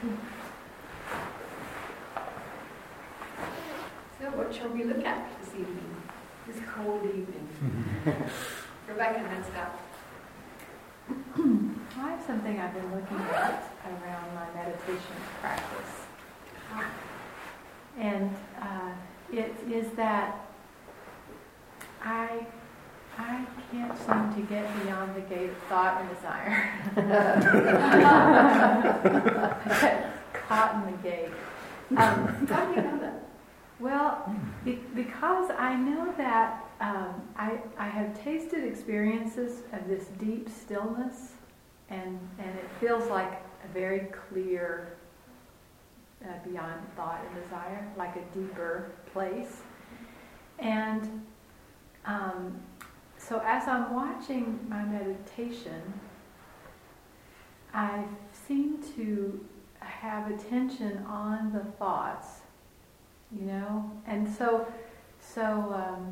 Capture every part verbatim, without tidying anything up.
So what shall we look at this evening, this cold evening? Rebecca, next up. I have something I've been looking at around my meditation practice. And uh, it is that I I can't seem to get beyond the gate of thought and desire. I get caught in the gate. Um, How do you know that? Well, be, because I know that um, I, I have tasted experiences of this deep stillness, and, and it feels like a very clear, uh, beyond thought and desire, like a deeper place. And um, so as I'm watching my meditation, I seem to have attention on the thoughts, you know, and so, so, um,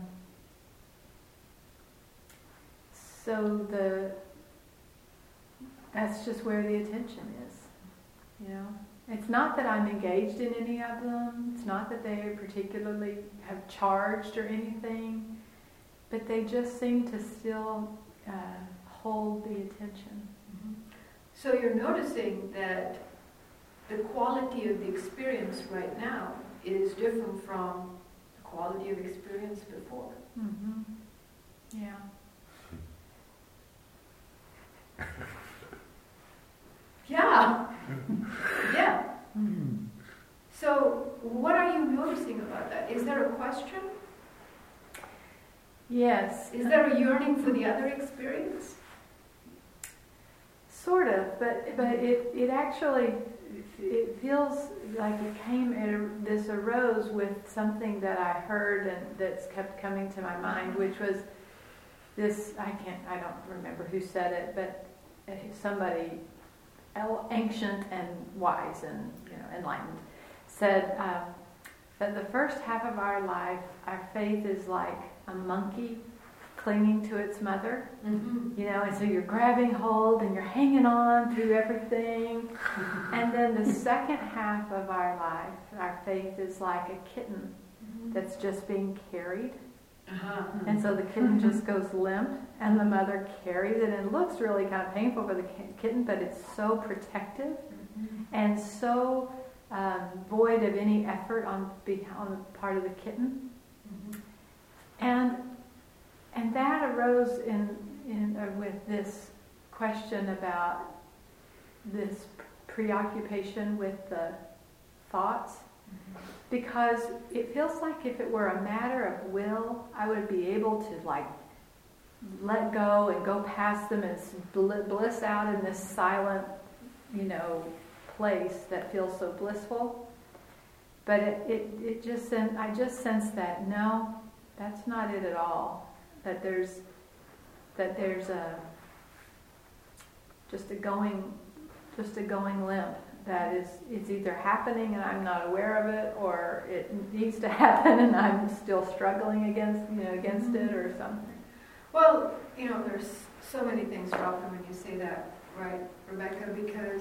so the, that's just where the attention is, you know. It's not that I'm engaged in any of them. It's not that they particularly have charged or anything, but they just seem to still uh, hold the attention. Mm-hmm. So you're noticing that the quality of the experience right now is different from the quality of experience before. Mm-hmm. Yeah. Yeah. Yeah. Mm-hmm. So what are you noticing about that? Is there a question? Yes. Is there a yearning for the other experience? Sort of, but but it, it actually it feels like it came it, this arose with something that I heard and that's kept coming to my mind, which was this. I can't. I don't remember who said it, but somebody ancient and wise and you know enlightened said uh, that the first half of our life, our faith is like a monkey clinging to its mother, mm-hmm. you know, and so you're grabbing hold and you're hanging on through everything. Mm-hmm. And then the second half of our life, our faith is like a kitten mm-hmm. that's just being carried. Uh-huh. And so the kitten just goes limp, and the mother carries it, and it looks really kind of painful for the kitten, but it's so protective mm-hmm. and so um, void of any effort on, on the part of the kitten. Mm-hmm. And and that arose in in uh, with this question about this preoccupation with the thoughts. Because it feels like if it were a matter of will, I would be able to like let go and go past them and bliss out in this silent, you know, place that feels so blissful. But it, it, it just sen- I just sense that no, that's not it at all. That there's that there's a just a going just a going limp. That is, it's either happening and I'm not aware of it, or it needs to happen and I'm still struggling against, you know, against mm-hmm. it or something. Well, you know, there's so many things drop in when you say that, right, Rebecca? Because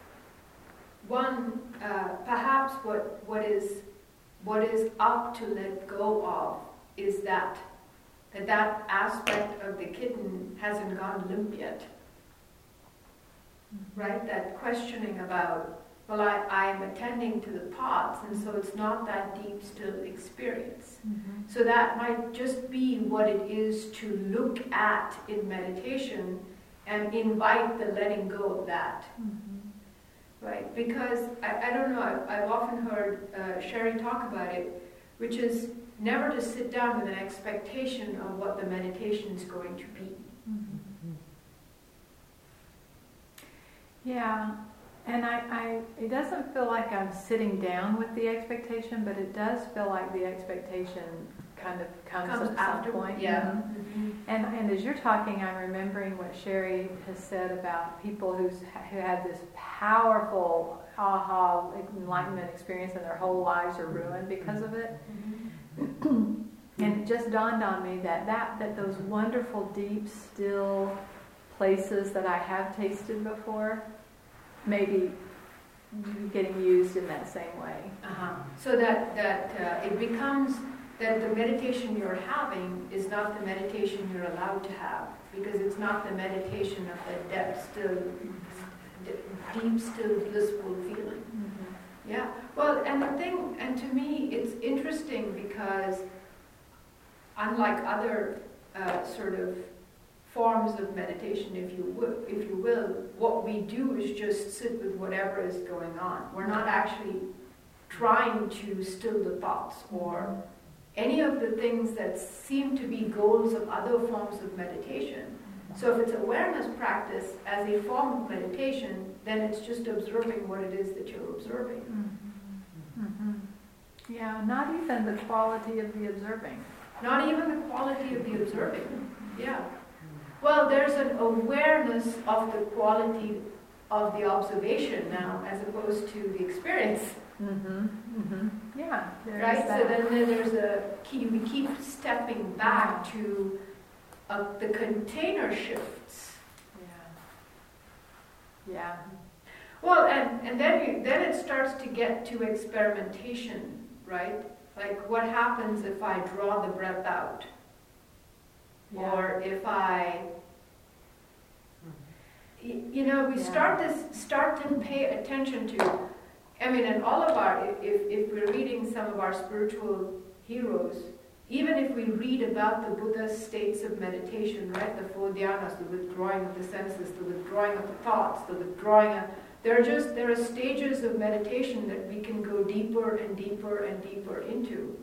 one, uh, perhaps what what is what is up to let go of is that that that aspect of the kitten hasn't gone limp yet. Right? That questioning about, well, I, I'm attending to the thoughts, and so it's not that deep still experience. Mm-hmm. So that might just be what it is to look at in meditation and invite the letting go of that. Mm-hmm. Right? Because, I, I don't know, I've, I've often heard uh, Sherry talk about it, which is never to sit down with an expectation of what the meditation is going to be. Yeah, and I, I, it doesn't feel like I'm sitting down with the expectation, but it does feel like the expectation kind of comes, comes at after, some point. Yeah. Mm-hmm. And and as you're talking, I'm remembering what Sherry has said about people who's, who have this powerful aha enlightenment experience and their whole lives are ruined because of it. Mm-hmm. And it just dawned on me that, that that those wonderful, deep, still places that I have tasted before, maybe getting used in that same way. Uh-huh. So that, that uh, it becomes that the meditation you're having is not the meditation you're allowed to have, because it's not the meditation of the depth, still, deep, still blissful feeling. Mm-hmm. Yeah. Well, and the thing, and to me, it's interesting because unlike other uh, sort of forms of meditation, if you will, if you will, what we do is just sit with whatever is going on. We're not actually trying to still the thoughts or any of the things that seem to be goals of other forms of meditation. So if it's awareness practice as a form of meditation, then it's just observing what it is that you're observing. Mm-hmm. Mm-hmm. Yeah, not even the quality of the observing. Not even the quality of the observing. Yeah. Well, there's an awareness of the quality of the observation now, as opposed to the experience. Mm-hmm. Mm-hmm. Yeah. Right. So then, then there's a key. We keep stepping back to uh, the container shifts. Yeah. Yeah. Well, and and then you, then it starts to get to experimentation, right? Like what happens if I draw the breath out? Yeah. Or if I, you know, we yeah. start this, start to pay attention to, I mean, and all of our, if, if we're reading some of our spiritual heroes, even if we read about the Buddha's states of meditation, right, the four dhyanas, the withdrawing of the senses, the withdrawing of the thoughts, the withdrawing of, there are just, there are stages of meditation that we can go deeper and deeper and deeper into.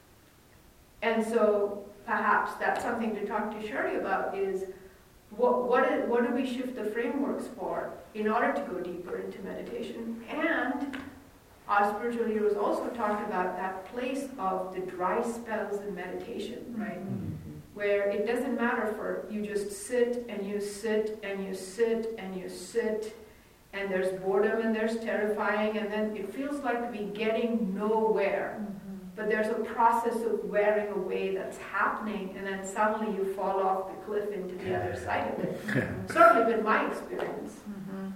And so, perhaps that's something to talk to Sherry about is what, what, is, what do we shift the frameworks for in order to go deeper into meditation? And our spiritual heroes also talked about that place of the dry spells in meditation, right? Mm-hmm. Where it doesn't matter for you just sit and you sit and you sit and you sit and there's boredom and there's terrifying and then it feels like we're getting nowhere. Mm-hmm. But there's a process of wearing away that's happening, and then suddenly you fall off the cliff into the other side of it. Mm-hmm. Certainly been my experience. Mm-hmm.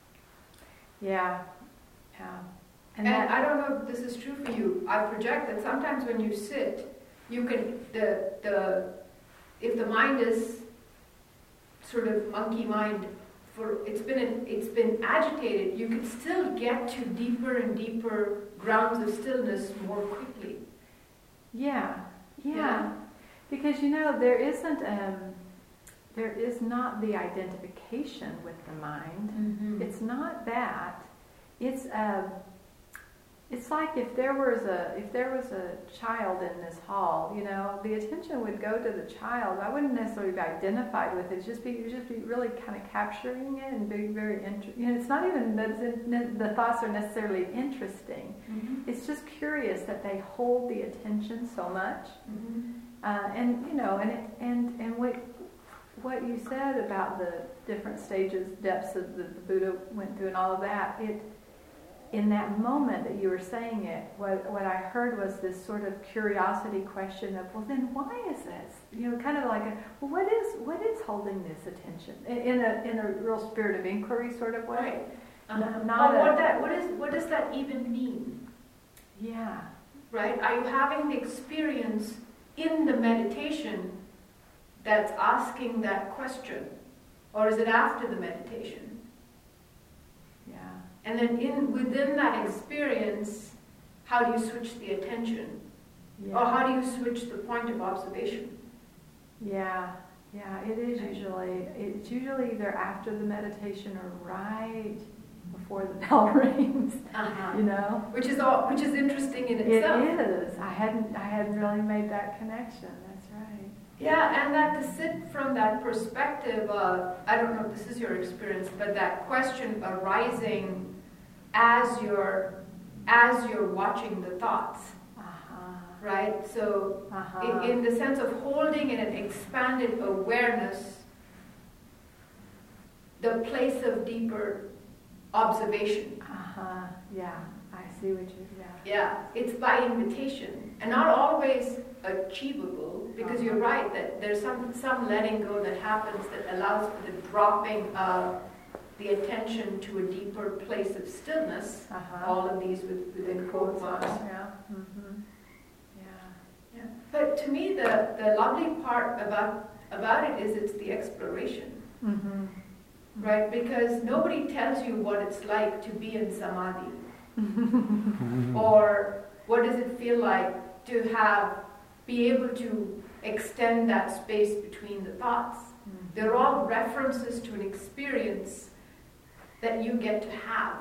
Yeah, yeah. And, and I don't know if this is true for you. I project that sometimes when you sit, you can the the if the mind is sort of monkey mind for it's been it's been agitated, you can still get to deeper and deeper grounds of stillness more quickly. Yeah, yeah, yeah. Because you know there isn't um, there is not the identification with the mind. Mm-hmm. It's not that. It's a. It's like if there was a if there was a child in this hall, you know, the attention would go to the child. I wouldn't necessarily be identified with it. Just be you just be really kind of capturing it and being very interesting. You know, it's not even that the thoughts are necessarily interesting. Mm-hmm. It's just curious that they hold the attention so much. Mm-hmm. Uh, and you know, and it, and and what what you said about the different stages, depths of the, the Buddha went through, and all of that. It. In that moment that you were saying it, what, what I heard was this sort of curiosity question of, well, then why is this? You know, kind of like, a, well, what is what is holding this attention in, in a in a real spirit of inquiry sort of way? Right. Uh-huh. N- not well, a, what that what is what does that even mean? Yeah. Right. Are you having the experience in the meditation that's asking that question, or is it after the meditation? And then in within that experience, how do you switch the attention? Yeah. Or how do you switch the point of observation? Yeah, yeah, it is usually, it's usually either after the meditation or right before the bell rings, uh-huh. you know? Which is all, which is interesting in itself. It is. I hadn't, I hadn't really made that connection. That's right. Yeah, and that to sit from that perspective of, I don't know if this is your experience, but that question arising as you're as you're watching the thoughts, uh-huh. right? So, uh-huh. in, in the sense of holding in an expanded awareness, the place of deeper observation. Uh-huh. Yeah, I see what you. Yeah. Yeah, it's by invitation, and not always achievable, because uh-huh. you're right that there's some some letting go that happens that allows for the dropping of the attention to a deeper place of stillness, Uh-huh. all of these with, within quote marks. Yeah. Mm-hmm. Yeah. Yeah. But to me, the, the lovely part about about it is it's the exploration, Mm-hmm. right? Because nobody tells you what it's like to be in samadhi, or what does it feel like to have, be able to extend that space between the thoughts. Mm-hmm. They're all references to an experience that you get to have.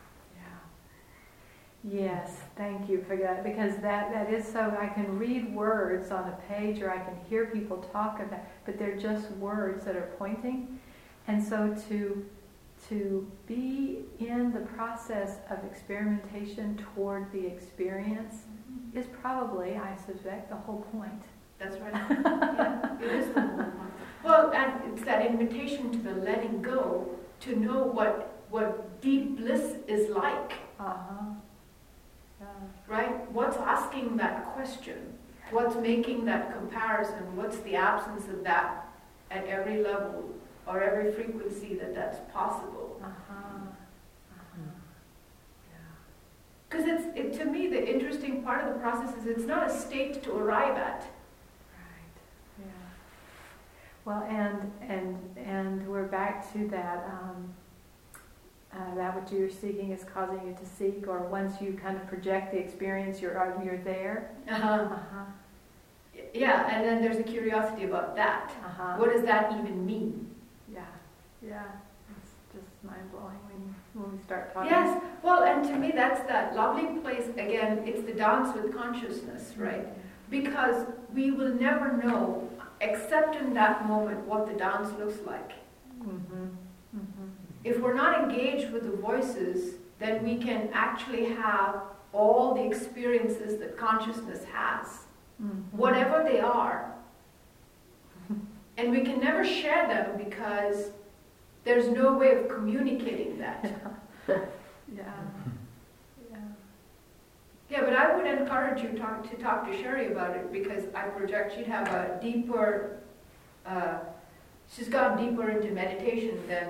Yes, thank you for that, because that, that is so, I can read words on a page or I can hear people talk about, but they're just words that are pointing. And so to, to be in the process of experimentation toward the experience is probably, I suspect, the whole point. That's right. Yeah, it is the whole point. Well, and it's that invitation to the letting go, to know what, what deep bliss is like. Uh-huh. Yeah. Right? What's asking that question? What's making that comparison? What's the absence of that at every level or every frequency that that's possible? Uh-huh. Uh-huh. Because it's it, to me, the interesting part of the process is it's not a state to arrive at. Right. Yeah. Well, and and and we're back to that. Um, Uh, that what you're seeking is causing you to seek, or once you kind of project the experience, you're you're there. Uh-huh. Uh-huh. Yeah, and then there's a curiosity about that. Uh-huh. What does that even mean? Yeah, yeah. It's just mind blowing when you, when we start talking. Yes. Well, and to me, that's that lovely place. Again, it's the dance with consciousness, right? Because we will never know, except in that moment, what the dance looks like. Mm-hmm. Mm-hmm. If we're not engaged with the voices, then we can actually have all the experiences that consciousness has, mm-hmm. whatever they are. And we can never share them because there's no way of communicating that. Yeah. Yeah. Yeah. Yeah, but I would encourage you talk, to talk to Sherry about it, because I project she'd have a deeper, uh, she's gone deeper into meditation than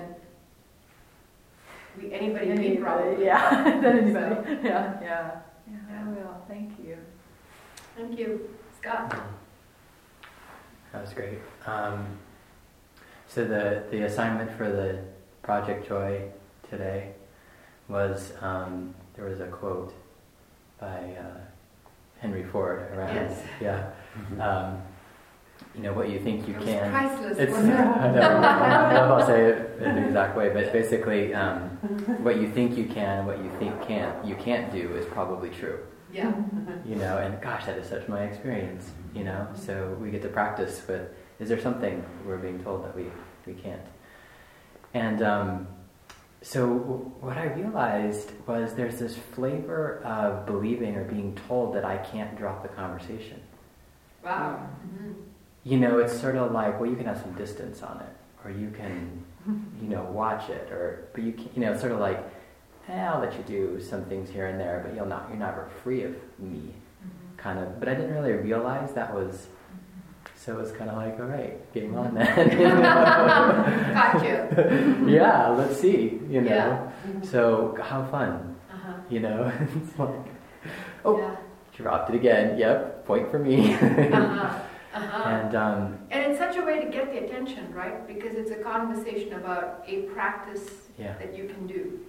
We, anybody, anybody, me probably. Yeah, anybody. So, yeah, yeah, yeah. I will. Thank you. Thank you, Scott. That was great. Um, so the the assignment for the Project Joy today was um, there was a quote by uh, Henry Ford around. Yes. Yeah. Um, you know, what you think you it was can. priceless, It's, wasn't it? I don't know, I don't know if I'll say it in the exact way, but basically, um, what you think you can, what you think can't, you can't do is probably true. Yeah. You know, and gosh, that is such my experience. You know, so we get to practice with: is there something we're being told that we we can't? And um, so what I realized was there's this flavor of believing or being told that I can't drop the conversation. Wow. Mm-hmm. You know, it's sort of like, well, you can have some distance on it, or you can, you know, watch it, or but you can, you know, it's sort of like, eh, I'll let you do some things here and there, but you'll not, you're never free of me, mm-hmm. kind of. But I didn't really realize that was. Mm-hmm. So it was kind of like, all right, game on then. You know? Gotcha. Yeah, let's see. You know, Yeah. So how fun. Uh-huh. You know, it's like, oh, yeah. dropped it again. Yep, point for me. Uh-huh. Uh-huh. And um, and it's such a way to get the attention, right? Because it's a conversation about a practice yeah. that you can do.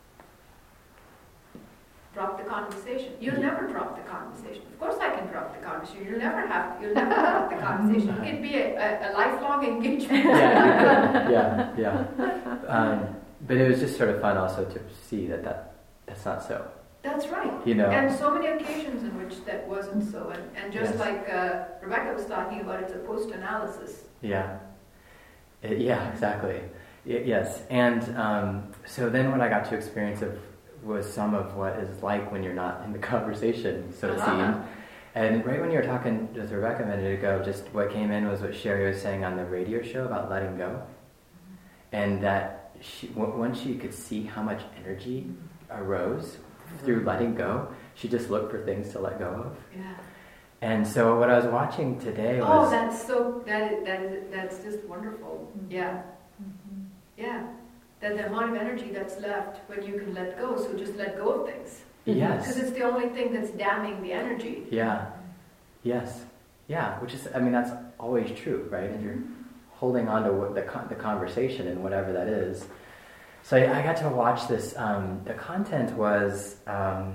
Drop the conversation. You'll yeah. never drop the conversation. Of course, I can drop the conversation. You'll never have. You'll never drop the conversation. It can be a, a, a lifelong engagement. Yeah, yeah, yeah. Um, but it was just sort of fun also to see that, that that's not so. That's right. You know, and so many occasions in which that wasn't so, and, and just yes. like uh, Rebecca was talking about, it's a post-analysis. Yeah. It, yeah, exactly. Y- yes, and um, so then what I got to experience of was some of what is like when you're not in the conversation, so it uh-huh. seemed. And right when you were talking with Rebecca a minute ago, just what came in was what Sherry was saying on the radio show about letting go, mm-hmm. and that she, w- once she could see how much energy arose through letting go, she just looked for things to let go of. Yeah. And so what I was watching today was... Oh, that's so, that is, that is, that's just wonderful. Mm-hmm. Yeah. Mm-hmm. Yeah. that the amount of energy that's left when you can let go, so just let go of things. Yes. Because it's the only thing that's damming the energy. Yeah. Yes. Yeah, which is, I mean, that's always true, right? If you're holding on to what the con- the conversation and whatever that is. So I, I got to watch this. Um, the content was, um,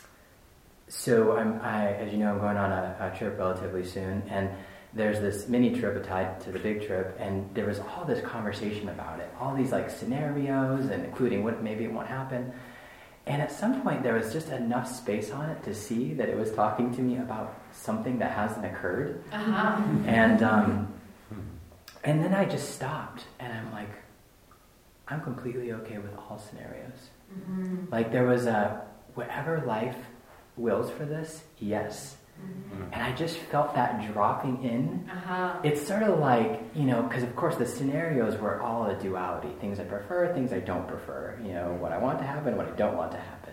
so I'm, I, as you know, I'm going on a, a trip relatively soon, and there's this mini trip tied to the big trip, and there was all this conversation about it, all these like scenarios, and including what maybe it won't happen. And at some point, there was just enough space on it to see that it was talking to me about something that hasn't occurred. Uh-huh. And um, and then I just stopped, and I'm like, I'm completely okay with all scenarios. Mm-hmm. Like there was a, whatever life wills for this, yes. Mm-hmm. And I just felt that dropping in. Uh-huh. It's sort of like, you know, because of course the scenarios were all a duality. Things I prefer, things I don't prefer. You know, what I want to happen, what I don't want to happen.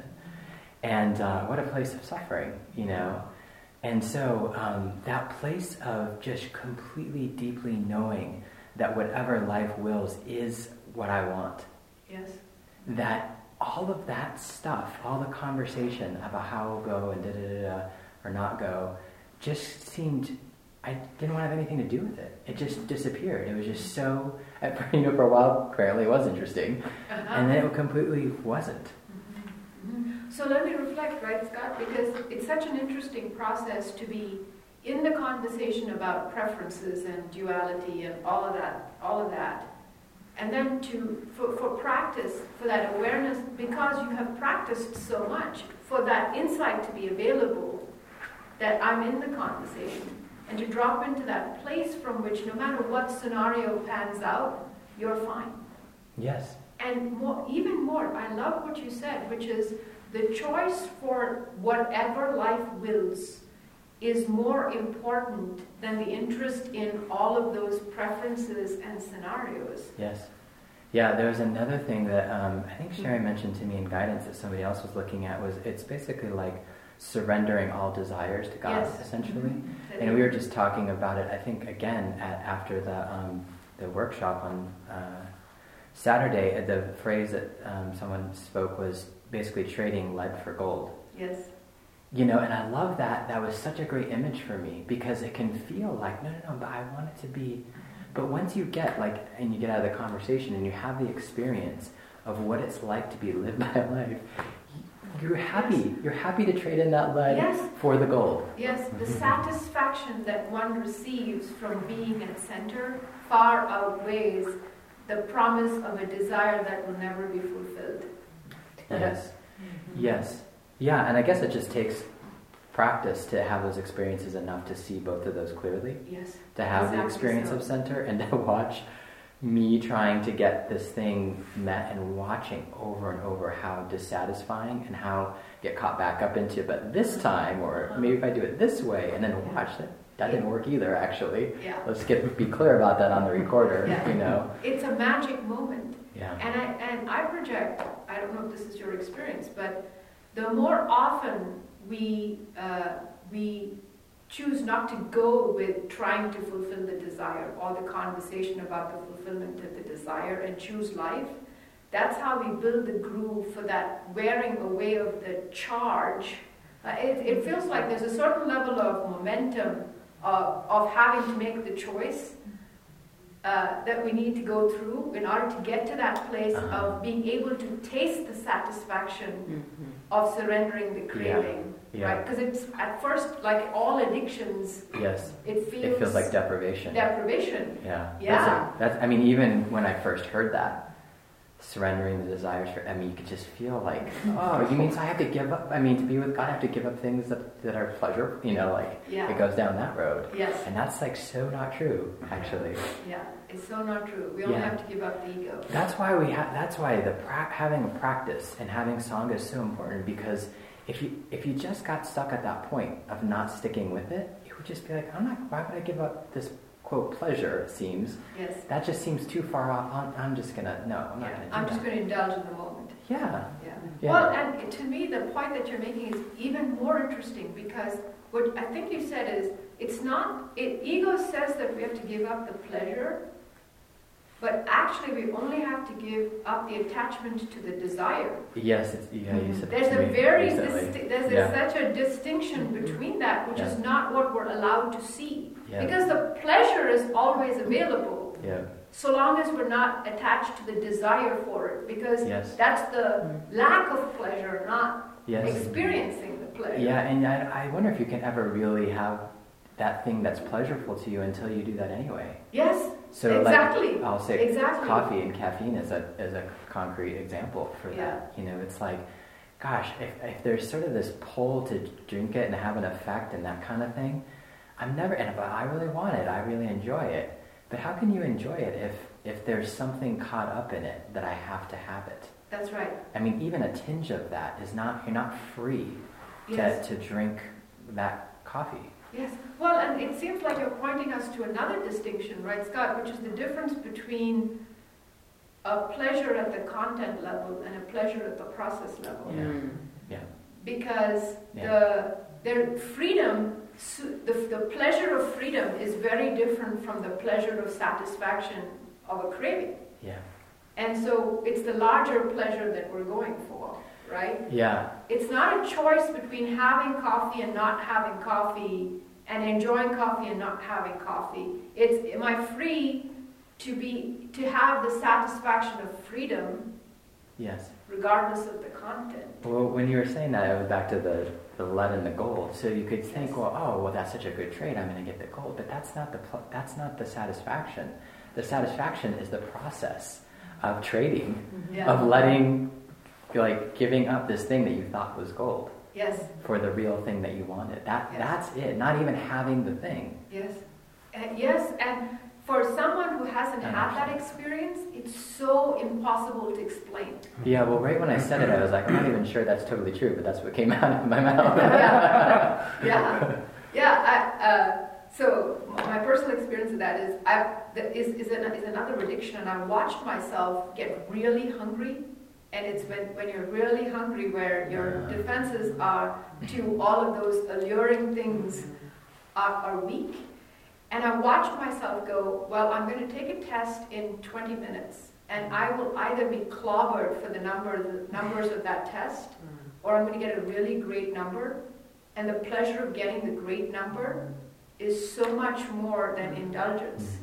And uh, what a place of suffering, you know. And so um, that place of just completely, deeply knowing that whatever life wills is what I want. Yes. That all of that stuff, all the conversation about how it'll go and da da da da, or not go, just seemed, I didn't want to have anything to do with it. It just disappeared. It was just so, you know, for a while, apparently it was interesting. Uh-huh. And then it completely wasn't. Mm-hmm. Mm-hmm. So let me reflect, right, Scott, because it's such an interesting process to be in the conversation about preferences and duality and all of that, all of that. And then to, for, for practice, for that awareness, because you have practiced so much, for that insight to be available, that I'm in the conversation, and to drop into that place from which no matter what scenario pans out, you're fine. Yes. And more, even more, I love what you said, which is the choice for whatever life wills is more important than the interest in all of those preferences and scenarios. Yes. Yeah, there was another thing that um, I think Sherry mentioned to me in guidance that somebody else was looking at, was it's basically like surrendering all desires to God, yes. essentially. Mm-hmm. And we were just talking about it, I think, again, at, after the um, the workshop on uh, Saturday. The phrase that um, someone spoke was basically trading lead for gold. Yes. You know, and I love that. That was such a great image for me, because it can feel like, no, no, no, but I want it to be... But once you get, like, and you get out of the conversation and you have the experience of what it's like to be lived by life, you're happy. Yes. You're happy to trade in that lead yes. for the gold. Yes, the satisfaction that one receives from being at center far outweighs the promise of a desire that will never be fulfilled. Yes. Yes. Yeah, and I guess it just takes practice to have those experiences enough to see both of those clearly. Yes. To have exactly the experience so. of center, and to watch me trying to get this thing met, and watching over and over how dissatisfying, and how get caught back up into, but this time, or uh-huh. maybe if I do it this way, and then watch that. That didn't work either, actually. Yeah. Let's get be clear about that on the recorder, yeah. you know. It's a magic moment. Yeah. And I and I project, I don't know if this is your experience, but the more often we uh, we choose not to go with trying to fulfill the desire, or the conversation about the fulfillment of the desire, and choose life, that's how we build the groove for that wearing away of the charge. Uh, it, it feels like there's a certain level of momentum of, of having to make the choice uh, that we need to go through in order to get to that place uh-huh. of being able to taste the satisfaction Mm-hmm. of surrendering the craving. Yeah. Right? Because it's at first, like all addictions, Yes. it feels, It feels like deprivation. deprivation. Yeah. Yeah. That's, a, that's I mean, even when I first heard that, surrendering the desires for, I mean, you could just feel like, oh, you mean so I have to give up, I mean, to be with God, I have to give up things that, that are pleasure, you know, like, Yeah. it goes down that road. Yes. And that's like so not true, actually. Yeah, it's so not true. We only Yeah. have to give up the ego. That's why we have, that's why the pra- having a practice and having Sangha is so important, because if you if you just got stuck at that point of not sticking with it, it would just be like, I'm not, why would I give up this, quote, pleasure, it seems. Yes. That just seems too far off. I'm, I'm just going to, no, I'm not Yeah. going to do I'm that. just going to indulge in the moment. Yeah. Yeah. Yeah. Well, and to me, the point that you're making is even more interesting, because what I think you said is, it's not, it, ego says that we have to give up the pleasure, But actually, we only have to give up the attachment to the desire. Yes, it's, yeah, you said There's that to a me very recently. disti- there's Yeah. a, such a distinction between that, which Yeah. is not what we're allowed to see. Yeah. Because the pleasure is always available, Yeah. so long as we're not attached to the desire for it. Because Yes. that's the lack of pleasure, not Yes. experiencing the pleasure. Yeah, and I, I wonder if you can ever really have that thing that's pleasurable to you until you do that anyway. Yes. So Exactly. like, I'll say Exactly. coffee and caffeine is a is a concrete example for Yeah. that. You know, it's like, gosh, if, if there's sort of this pull to drink it and have an effect and that kind of thing, I'm never, and but I really want it, I really enjoy it. But how can you enjoy it if, if there's something caught up in it that I have to have it? That's right. I mean, even a tinge of that is not, you're not free Yes. to, to drink that coffee. Yes. Well, and it seems like you're pointing us to another distinction, right, Scott, which is the difference between a pleasure at the content level and a pleasure at the process level. Yeah. Mm. Yeah. Because Yeah. the their freedom, su- the, the pleasure of freedom is very different from the pleasure of satisfaction of a craving. Yeah. And so it's the larger pleasure that we're going for, right? Yeah. It's not a choice between having coffee and not having coffee, and enjoying coffee and not having coffee. It's, am I free to be to have the satisfaction of freedom Yes. regardless of the content? Well, when you were saying that, it was back to the, the lead and the gold. So you could think, Yes. well, oh, well, that's such a good trade. I'm going to get the gold, but that's not the pl- that's not the satisfaction. The satisfaction is the process of trading, Yeah. of letting, like, giving up this thing that you thought was gold Yes, for the real thing that you wanted. That Yes. that's it. Not even having the thing. yes. Uh, yes, and for someone who hasn't I had that understand. experience, it's so impossible to explain. Yeah. Well, right when I said it, I was like, I'm not even sure that's totally true, but that's what came out of my mouth. yeah, yeah, yeah. I, uh, so my personal experience of that is, I that is is, an, is another addiction, and I watched myself get really hungry, and it's when when you're really hungry where your defenses are to all of those alluring things are, are weak, and I watched myself go, well, I'm going to take a test in twenty minutes, and I will either be clobbered for the number the numbers of that test, or I'm going to get a really great number, and the pleasure of getting the great number is so much more than indulgence,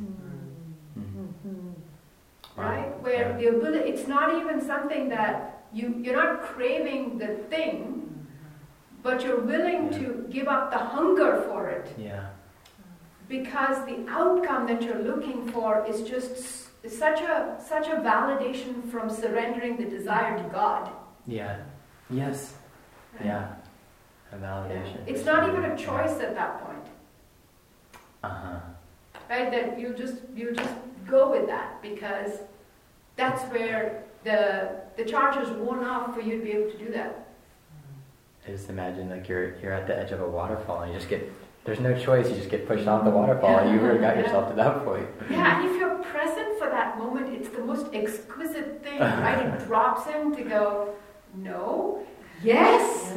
right? Where Yeah. the ability, it's not even something that you, you're not craving the thing, but you're willing Yeah. to give up the hunger for it, Yeah. because the outcome that you're looking for is just s- such a such a validation from surrendering the desire to God. Yeah. Yes. Yeah. A validation. It's not even a choice at that point, Uh huh. right? That you just you just go with that because that's where the the charge is worn off for you to be able to do that. I just imagine like you're you're at the edge of a waterfall and you just get there's no choice, you just get pushed off the waterfall and you've already got yourself to that point. Yeah, and if you're present for that moment, it's the most exquisite thing, right? It drops in to go, no, yes,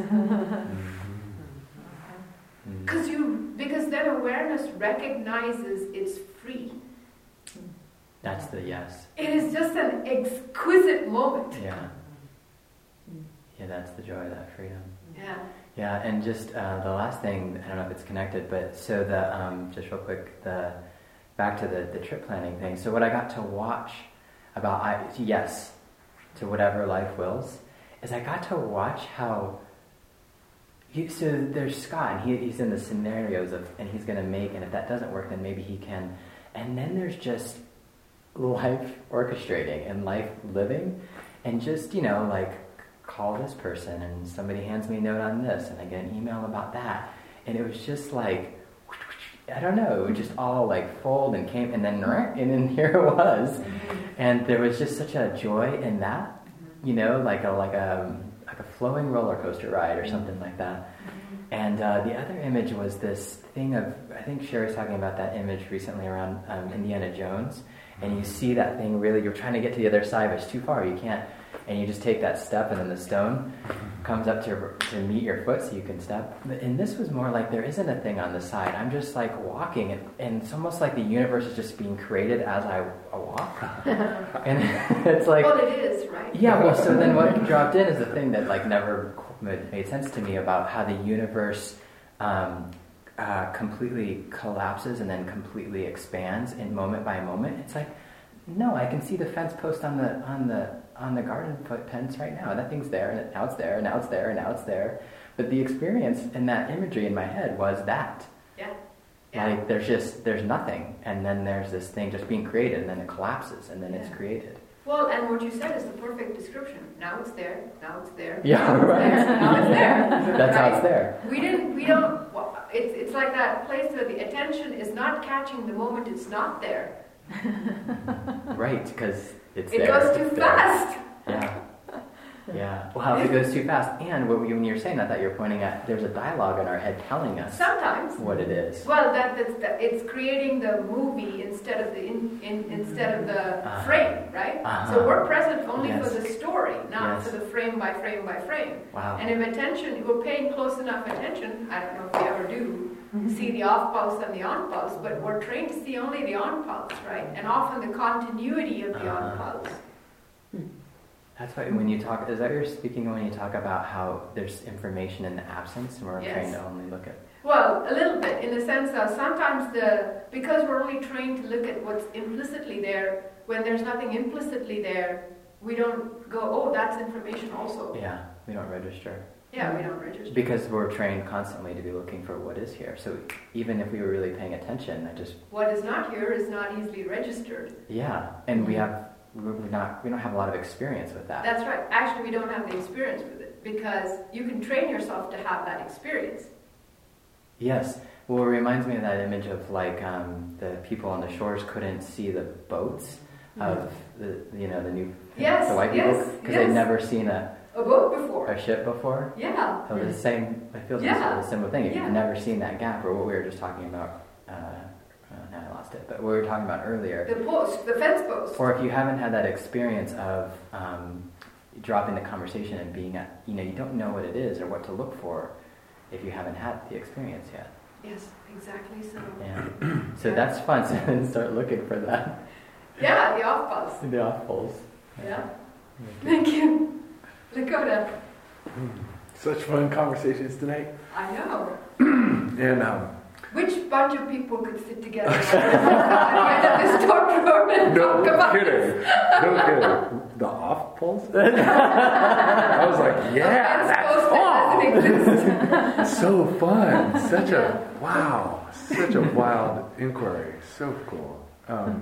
because you because then awareness recognizes it's free. That's the yes. It is just an exquisite moment. Yeah. Yeah, that's the joy of that freedom. Yeah. Yeah, and just uh, the last thing, I don't know if it's connected, but so the, um, just real quick, the back to the, the trip planning thing. So what I got to watch about, I, yes, to whatever life wills, is I got to watch how, you, so there's Scott, and he, he's in the scenarios of, and he's going to make, and if that doesn't work, then maybe he can. And then there's just life orchestrating and life living, and just, you know, like, call this person and somebody hands me a note on this and I get an email about that, and it was just like, I don't know, it would just all like fold and came and then and then here it was, and there was just such a joy in that, you know, like a like a like a flowing roller coaster ride or something like that. And uh, the other image was this thing of, I think Sherry's talking about that image recently around um, Indiana Jones, and you see that thing really, you're trying to get to the other side but it's too far, you can't. And you just take that step and then the stone. comes up to to meet your foot so you can step. And this was more like there isn't a thing on the side. I'm just like walking, and, and it's almost like the universe is just being created as I, I walk. And it's like, well, it is, right? Yeah. Well, so then what dropped in is the thing that like never made sense to me about how the universe um, uh, completely collapses and then completely expands in moment by moment. It's like, no, I can see the fence post on the on the on the garden fence right now. That thing's there, and now it's there, and now it's there, and now it's there. But the experience in that imagery in my head was that. Yeah. yeah. Like there's just there's nothing, and then there's this thing just being created, and then it collapses, and then yeah. it's created. Well, and what you said is the perfect description. Now it's there. Now it's there. Yeah, now it's right. There, now it's there. That's right? how it's there. We didn't. We don't. Well, it's it's like that place where the attention is not catching the moment it's not there. Right, because it's it there. goes too it's fast. There. Yeah. Yeah. Well, it goes too fast. And when you're saying that, that you're pointing at, there's a dialogue in our head telling us sometimes what it is. Well, that, that's that, it's creating the movie instead of the in, in, instead of the uh-huh. frame, right? Uh-huh. So we're present only yes. for the story, not yes. for the frame by frame by frame. Wow. And if attention, we're paying close enough attention. I don't know if we ever do see the off pulse and the on pulse, but we're trained to see only the on pulse, right? And often the continuity of the uh-huh. on pulse. That's why when you talk, is that you're speaking when you talk about how there's information in the absence and we're yes. trained to only look at? Well, a little bit, in the sense of sometimes the, because we're only trained to look at what's implicitly there, when there's nothing implicitly there, we don't go, oh, that's information also. Yeah, we don't register. Yeah, we don't register. Because we're trained constantly to be looking for what is here. So even if we were really paying attention, I just... What is not here is not easily registered. Yeah, and mm-hmm. we have... We're not, we don't have a lot of experience with that. That's right. Actually, we don't have the experience with it because you can train yourself to have that experience. Yes. Well, it reminds me of that image of like um, the people on the shores couldn't see the boats mm-hmm. of the, you know, the new, yes, the white people yes, because yes. they'd never seen a a boat before, a ship before. Yeah. So it's the same. It feels yeah. like a similar thing. If yeah. you've never seen that gap, or what we were just talking about. Uh, Now I lost it, but we were talking about earlier. The post, the fence post. Or if you haven't had that experience of um, dropping the conversation and being at, you know, you don't know what it is or what to look for if you haven't had the experience yet. Yes, exactly so. Yeah. So yeah. that's fun. So then start looking for that. Yeah, the off pulse. The off pulse. Yeah. yeah. Thank you. Lakota. Such fun conversations tonight. I know. and um, Which bunch of people could sit together at the end of this talk room and no talk about kidding. this? No kidding. The off pulse? I was like, yeah, that's fun. So fun. Such a, wow. Such a wild inquiry. So cool. Um,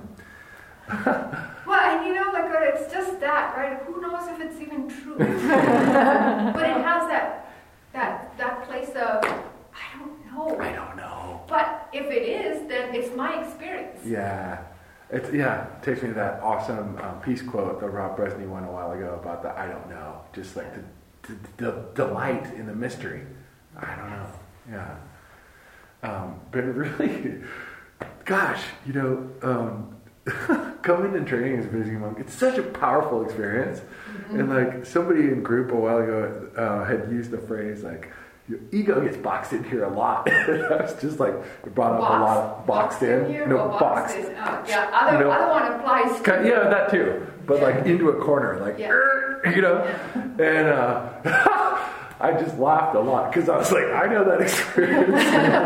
well, and you know, like, it's just that, right? Who knows if it's even true? But it has that, that, that place of, I don't know. I don't know. But if it is, then it's my experience. Yeah. It's, yeah, it takes me to that awesome um, peace quote that Rob Bresney won a while ago about the I don't know. Just like the, the, the delight in the mystery. I don't know. Yeah. Um, but really, gosh, you know, um, coming and training as a visiting monk, it's such a powerful experience. Mm-hmm. And like somebody in group a while ago uh, had used the phrase like, your ego gets boxed in here a lot. That's just like it brought up box. a lot of boxed, boxed in. Here, no, boxed. boxed. In. Oh, yeah, other, you know, other one applies. To kind of, yeah, that too. But yeah. like into a corner, like yeah. you know. Yeah. And uh, I just laughed a lot because I was like, I know that experience.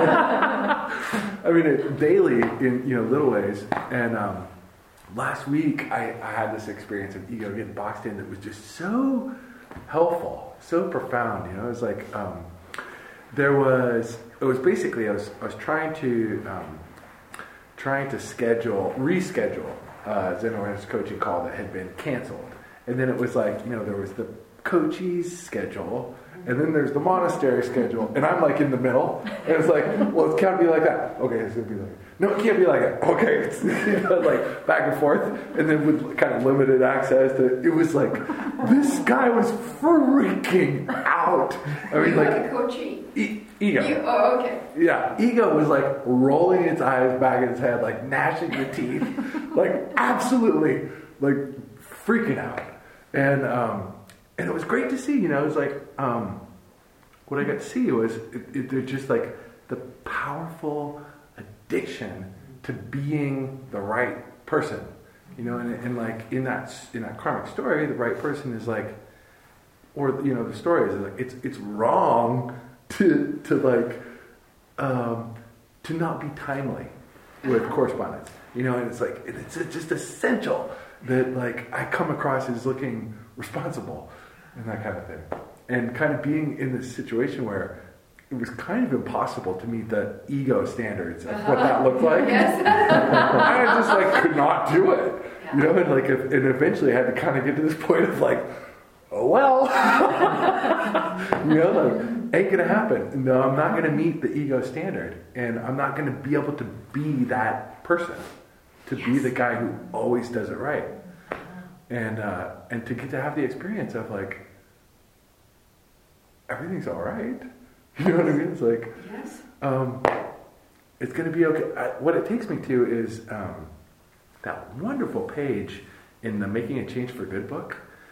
I mean, it, daily in you know little ways. And um, last week I, I had this experience of ego getting boxed in that was just so helpful, so profound. You know, it was like. Um, There was, it was basically, I was, I was trying to, um, trying to schedule, reschedule uh, Zen awareness coaching call that had been canceled. And then it was like, you know, there was the coachee's schedule, and then there's the monastery schedule, and I'm like in the middle, and it's like, well, it can't be like that. Okay, it's going to be like, no, it can't be like that. Okay, it's, you know, like back and forth, and then with kind of limited access to, it was like, this guy was freaking out. I mean, you like, like a coachee. E- ego. You, oh, okay. Yeah, ego was like rolling its eyes back in its head, like gnashing the teeth, like absolutely, like freaking out. And um, and it was great to see, you know, it was like, um, what I got to see was it, it, they're just like the powerful addiction to being the right person, you know, and, and like in that in that karmic story, the right person is like, or you know, the story is like it's it's wrong to to like um, to not be timely with correspondence, you know, and it's like it's just essential that like I come across as looking responsible and that kind of thing, and kind of being in this situation where it was kind of impossible to meet the ego standards of what that looked like. Yes. I just like could not do it, yeah. you know, and like if, and eventually I had to kind of get to this point of like, oh well, you know, like ain't gonna happen. No, I'm not gonna meet the ego standard, and I'm not gonna be able to be that person, to yes. be the guy who always does it right, and uh, and to get to have the experience of like everything's all right. You know what I mean? It's like, yes. um, it's going to be okay. I, what it takes me to is um, that wonderful page in the Making a Change for Good book.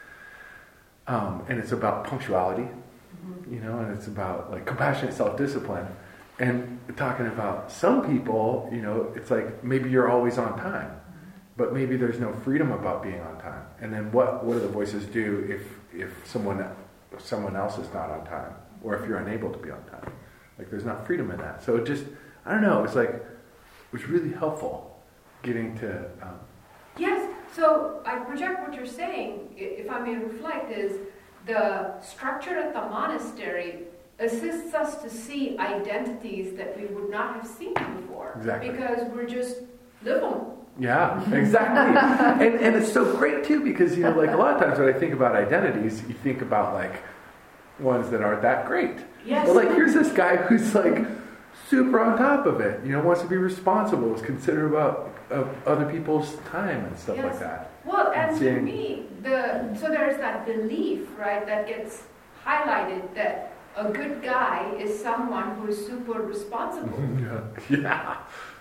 Um, and it's about punctuality, mm-hmm. you know, and it's about like compassionate self-discipline. And talking about some people, you know, it's like maybe you're always on time, mm-hmm. but maybe there's no freedom about being on time. And then what, what do the voices do if, if someone, someone else is not on time? Or if you're unable to be on time. Like there's not freedom in that. So it just, I don't know, it's like, it was really helpful getting to... Um, yes, so I project what you're saying, if I may reflect, is the structure at the monastery assists us to see identities that we would not have seen before. Exactly. Because we're just living. Yeah, exactly. and, and it's so great too because, you know, like a lot of times when I think about identities, you think about like, ones that aren't that great. Yes. But like here's this guy who's like super on top of it, you know, wants to be responsible, is considerate about of other people's time and stuff yes. like that. Well, and, and seeing, to me, the so there's that belief, right, that gets highlighted that a good guy is someone who is super responsible. yeah. Yeah.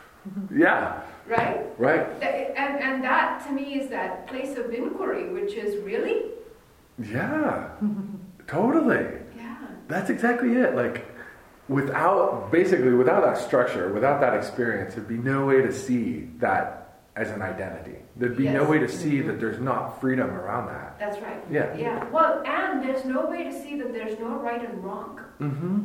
Yeah. Right? Right. And and that to me is that place of inquiry, which is really? Yeah. Totally. Yeah. That's exactly it. Like, without, basically, without that structure, without that experience, there'd be no way to see that as an identity. There'd be yes. no way to see that there's not freedom around that. That's right. Yeah. Yeah. Well, and there's no way to see that there's no right and wrong. Mm-hmm.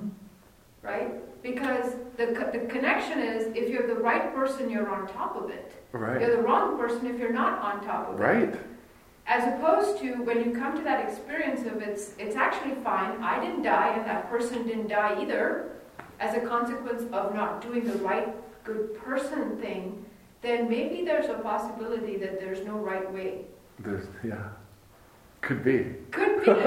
Right? Because the the connection is, if you're the right person, you're on top of it. Right. You're the wrong person if you're not on top of right. it. Right. As opposed to when you come to that experience of it's it's actually fine, I didn't die and that person didn't die either, as a consequence of not doing the right good person thing, then maybe there's a possibility that there's no right way. There's, yeah. Could be. Could be. Could be.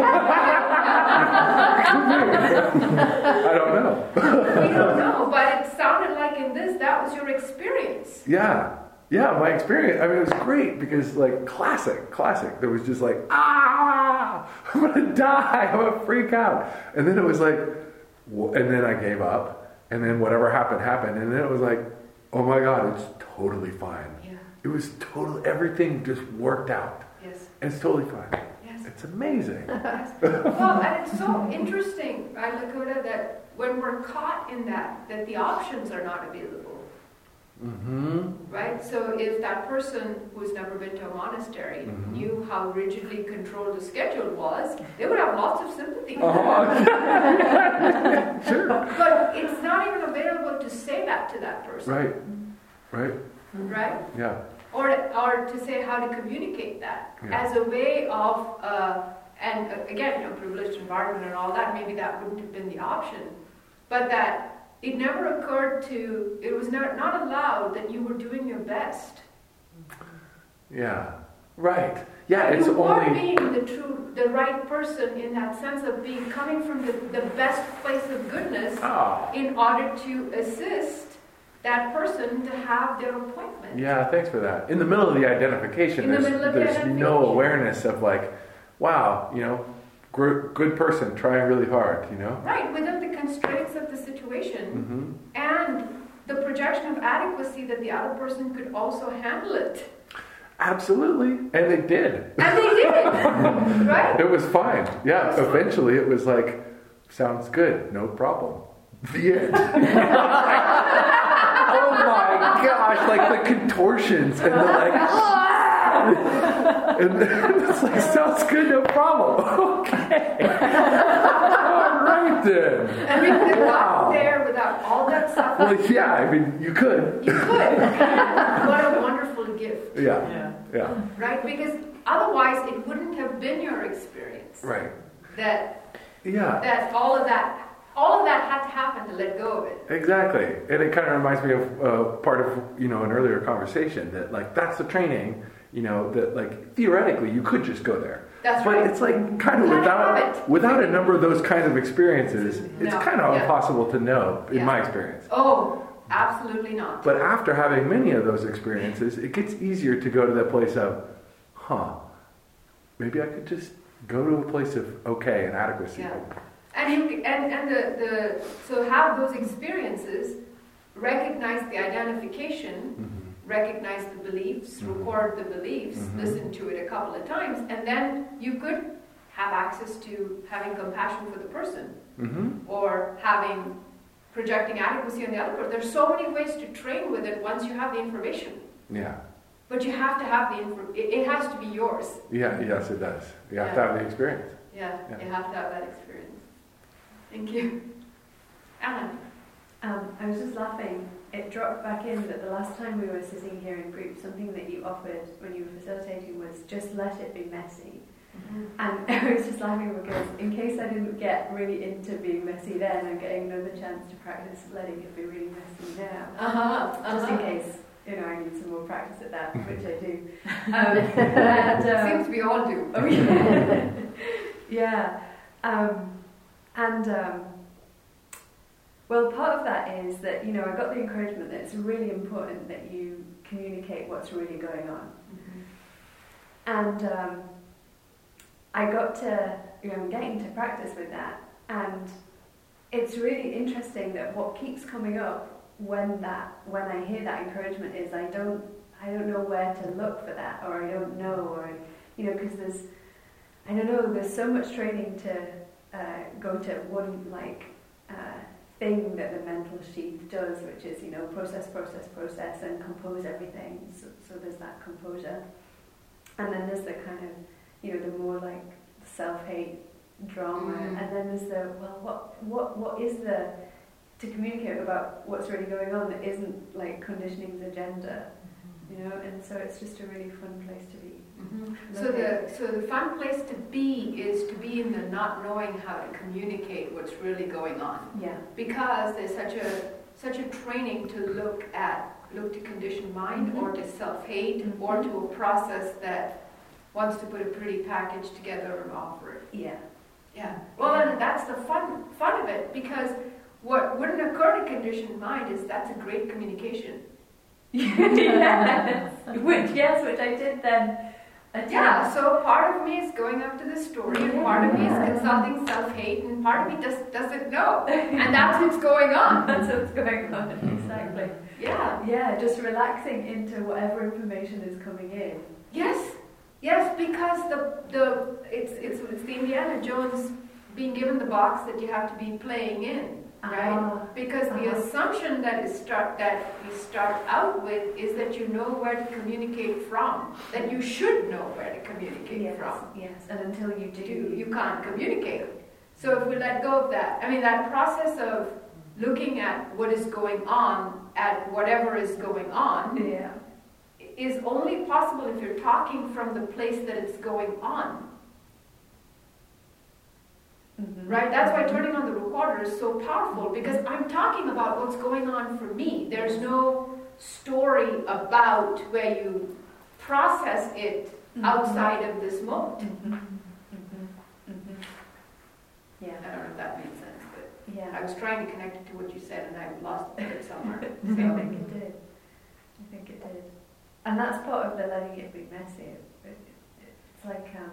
I don't know. We don't know, but it sounded like in this, that was your experience. Yeah. Yeah, my experience, I mean, it was great because, like, classic, classic. There was just like, ah, I'm going to die. I'm going to freak out. And then it was like, and then I gave up. And then whatever happened, happened. And then it was like, oh my God, it's totally fine. Yeah. It was totally, everything just worked out. Yes. And it's totally fine. Yes. It's amazing. Yes. Well, and it's so interesting, right, Lakota, that when we're caught in that, that the options are not available. Mm-hmm. Right? So if that person who's never been to a monastery mm-hmm. knew how rigidly controlled the schedule was, they would have lots of sympathy. Uh-huh. Sure. But it's not even available to say that to that person. Right. Right. Right? Yeah. Or, or to say how to communicate that yeah. as a way of, uh, and uh, again, you know, privileged environment and all that, maybe that wouldn't have been the option. But that it never occurred to, it was not, not allowed that you were doing your best. Yeah, right. Yeah, it's you only... are being the true, the right person in that sense of being, coming from the, the best place of goodness oh. in order to assist that person to have their appointment. Yeah, thanks for that. In the middle of the identification, in the there's, middle of there's the identification. no awareness of like, wow, you know, gr- good person, trying really hard, you know? Right, within the constraints of the situation mm-hmm. and the projection of adequacy that the other person could also handle it. Absolutely, and they did. And they did, right? It was fine. Yeah, eventually it was like, Sounds good. No problem. The end. Oh my gosh! Like the contortions and the like. And then it's like, sounds good, no problem. Okay. All right then. And we could have Wow. gotten there without all that stuff. Well, yeah, I mean, you could. You could. What a wonderful gift. Yeah. Yeah. Yeah. Right? Because otherwise it wouldn't have been your experience. Right. That Yeah. that all of that all of that had to happen to let go of it. Exactly. And it kind of reminds me of uh, part of, you know, an earlier conversation that, like, that's the training, you know, that, like, theoretically you could just go there. That's but right. it's like kind of You can't have without it. without a number of those kinds of experiences, it's No. kind of Yeah. impossible to know, in Yeah. my experience. Oh, absolutely not. But after having many of those experiences, it gets easier to go to that place of, huh, maybe I could just go to a place of okay and adequacy. Yeah. And you and, and the, the so have those experiences, recognize the identification, Mm-hmm. recognize the beliefs, Mhm. record the beliefs, Mhm. listen to it a couple of times, and then you could have access to having compassion for the person, Mm-hmm. or having projecting adequacy on the other person. There's so many ways to train with it once you have the information. Yeah. But you have to have the info. It, it has to be yours. Yeah, yes it does. You have to Yeah. have the experience. Yeah, Yeah. you have to have that experience. Thank you. Alan. Um, I was just laughing. It dropped back in that the last time we were sitting here in group, something that you offered when you were facilitating was just let it be messy. And I was just laughing because in case I didn't get really into being messy then, I'm getting another chance to practice letting it be really messy now. Uh-huh. uh-huh. Just in case, you know, I need some more practice at that, which I do. Um, and, um, Seems we all do. Oh, yeah. Yeah. Um, and, um, well, part of that is that, you know, I got the encouragement that it's really important that you communicate what's really going on. And um, I got to, you know, I'm getting to practice with that. And it's really interesting that what keeps coming up when that, when I hear that encouragement is I don't, I don't know where to look for that, or I don't know, or, you know, because there's, I don't know, there's so much training to uh, go to one, like, uh, thing that the mental sheath does, which is, you know, process, process, process, and compose everything. So, so there's that composure. And then there's the kind of, you know, the more like self-hate drama. Mm. And then there's the, well, what, what, what is the, to communicate about what's really going on that isn't like conditioning's agenda, you know? And so it's just a really fun place to be. Mm-hmm. So the so the fun place to be is to be in the not knowing how to communicate what's really going on. Yeah. Because there's such a such a training to look at look to conditioned mind, Mm-hmm. or to self-hate, Mm-hmm. or to a process that wants to put a pretty package together and offer it. Yeah. Yeah. Well, and that's the fun fun of it, because what wouldn't occur to conditioned mind is that's a great communication. Yes. Which, yes, which I did then. attempt. Yeah, so part of me is going up to the story, and part of me is consulting self-hate, and part of me just doesn't know. And that's what's going on. That's what's going on, exactly. Yeah. Yeah, just relaxing into whatever information is coming in. Yes. Yes, because the the it's it's it's the Indiana Jones being given the box that you have to be playing in. Right, Ah, because the uh-huh. assumption that is start that we start out with is that you know where to communicate from, that you should know where to communicate Yes, from. yes, and until you do, You, you can't communicate. So if we let go of that, I mean, that process of looking at what is going on, at whatever is going on, yeah, is only possible if you're talking from the place that it's going on. mm-hmm. Right? That's why turning on the recorder is so powerful, because I'm talking about what's going on for me. There's no story about where you process it Mm-hmm. outside of this moment. Mm-hmm. Mm-hmm. Mm-hmm. I Yeah, don't know if that made sense, but yeah. I was trying to connect it to what you said, and I lost it somewhere. I So, think it did. I think it did. And that's part of the letting it be messy. It, it, it's like, um,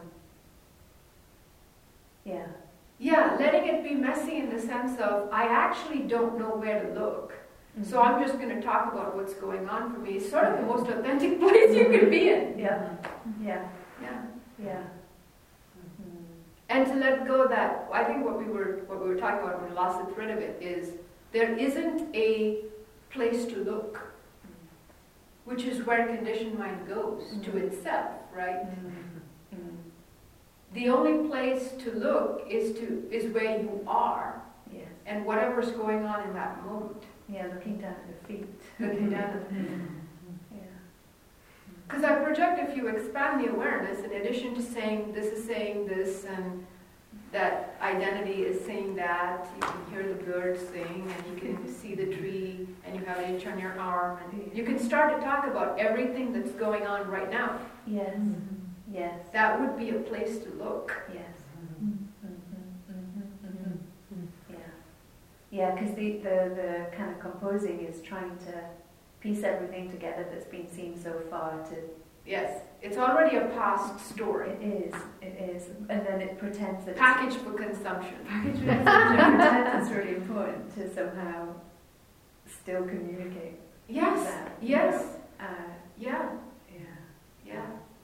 yeah. yeah, letting it be messy in the sense of I actually don't know where to look. So I'm just going to talk about what's going on for me. It's sort of the most authentic place you could be in. Yeah, yeah, Yeah. yeah. And to let go of that, I think what we were what we were talking about when we lost the thread of it is there isn't a place to look, which is where conditioned mind goes, mm-hmm. to itself, right? Mm-hmm. Mm-hmm. The only place to look is to is where you are, yes. and whatever's going on in that moment. Yeah, looking down at the feet. Looking down at the feet. Mm-hmm. Because I project, if you expand the awareness, in addition to saying this is saying this and that identity is saying that, you can hear the birds sing and you can see the tree and you have an itch on your arm and you can start to talk about everything that's going on right now. Yes. Mm-hmm. Yes. That would be a place to look. Yes. Mm-hmm. Mm-hmm. Mm-hmm. Yeah. Yeah, because the, the, the kind of composing is trying to piece everything together that's been seen so far to... Yes, it's already a past story. It is, it is. And then it pretends that... Packaged for consumption. Packaged for consumption. Pretends it's really important to somehow still communicate. Yes, that, yes. Uh, yeah. Yeah. Yeah.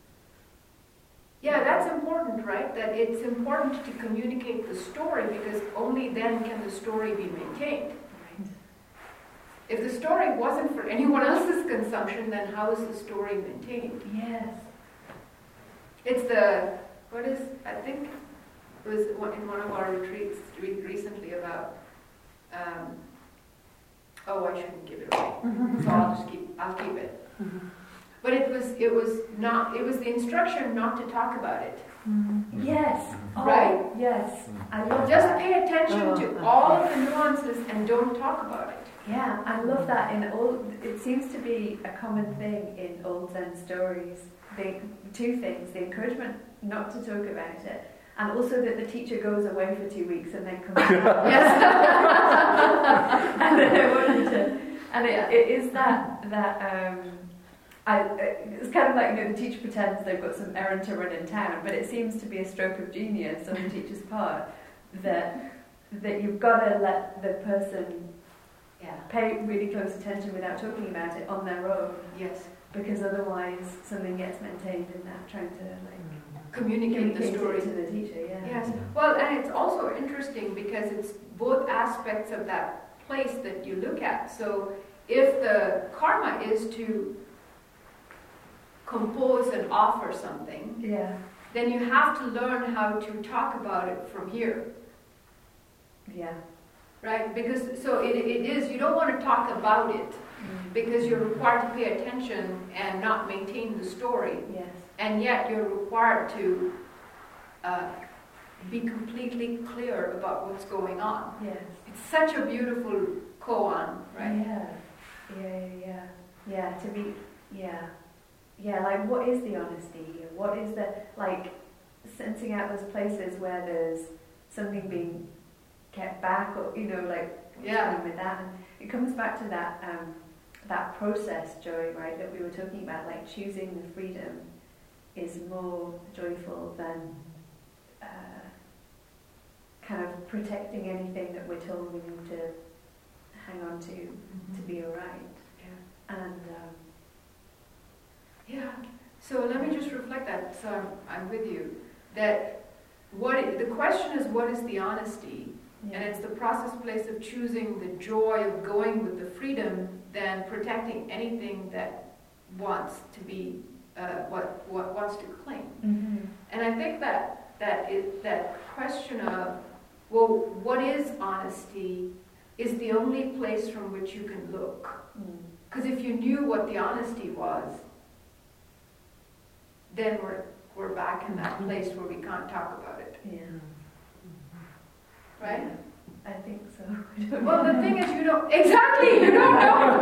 Yeah, that's important, right? That it's important to communicate the story because only then can the story be maintained. If the story wasn't for anyone else's consumption, then how is the story maintained? Yes. It's the, what is, I think it was in one of our retreats recently about, um, oh, I shouldn't give it away. Mm-hmm. So I'll just keep, I'll keep it. Mm-hmm. But it was, it was not, it was the instruction not to talk about it. Mm-hmm. Yes. Oh, right? Yes. I love Just that. pay attention oh, to all of the nuances and don't talk about it. Yeah, I love that. In all, it seems to be a common thing in old Zen stories. The two things: the encouragement not to talk about it, and also that the teacher goes away for two weeks and then comes back. Yes. and then I wanted to, and it, it is that that um, I. It's kind of like, you know, the teacher pretends they've got some errand to run in town, but it seems to be a stroke of genius on the teacher's part that that you've got to let the person. Yeah. Pay really close attention without talking about it on their own. Yes. Because otherwise something gets maintained in that trying to like communicate, communicate the story to the teacher. Yeah. Yes. Well, and it's also interesting because it's both aspects of that place that you look at. So if the karma is to compose and offer something, yeah, then you have to learn how to talk about it from here. Yeah. Right? Because, so it, it is, you don't want to talk about it mm-hmm. because you're required to pay attention and not maintain the story. Yes. And yet you're required to uh, be completely clear about what's going on. Yes. It's such a beautiful koan, right? Yeah. Yeah, yeah, yeah. To be, yeah. Yeah, like what is the honesty? What is the, like, sensing out those places where there's something being kept back, or you know, like yeah, with that, and it comes back to that um, that process, Joy, right? That we were talking about, like choosing the freedom is more joyful than uh, kind of protecting anything that we're told we need to hang on to mm-hmm. to be alright. Yeah, and um, yeah. So let me just reflect that. So I'm, I'm with you. That what it, the question is, what is the honesty? Yeah. And it's the process place of choosing the joy of going with the freedom than protecting anything that wants to be, uh, what, what wants to cling. Mm-hmm. And I think that that is, that question of, well, what is honesty is the only place from which you can look. Because mm. if you knew what the honesty was, then we're, we're back in that place where we can't talk about it. Yeah. Right? Yeah, I think so. Well, the thing is, you don't exactly. You don't know.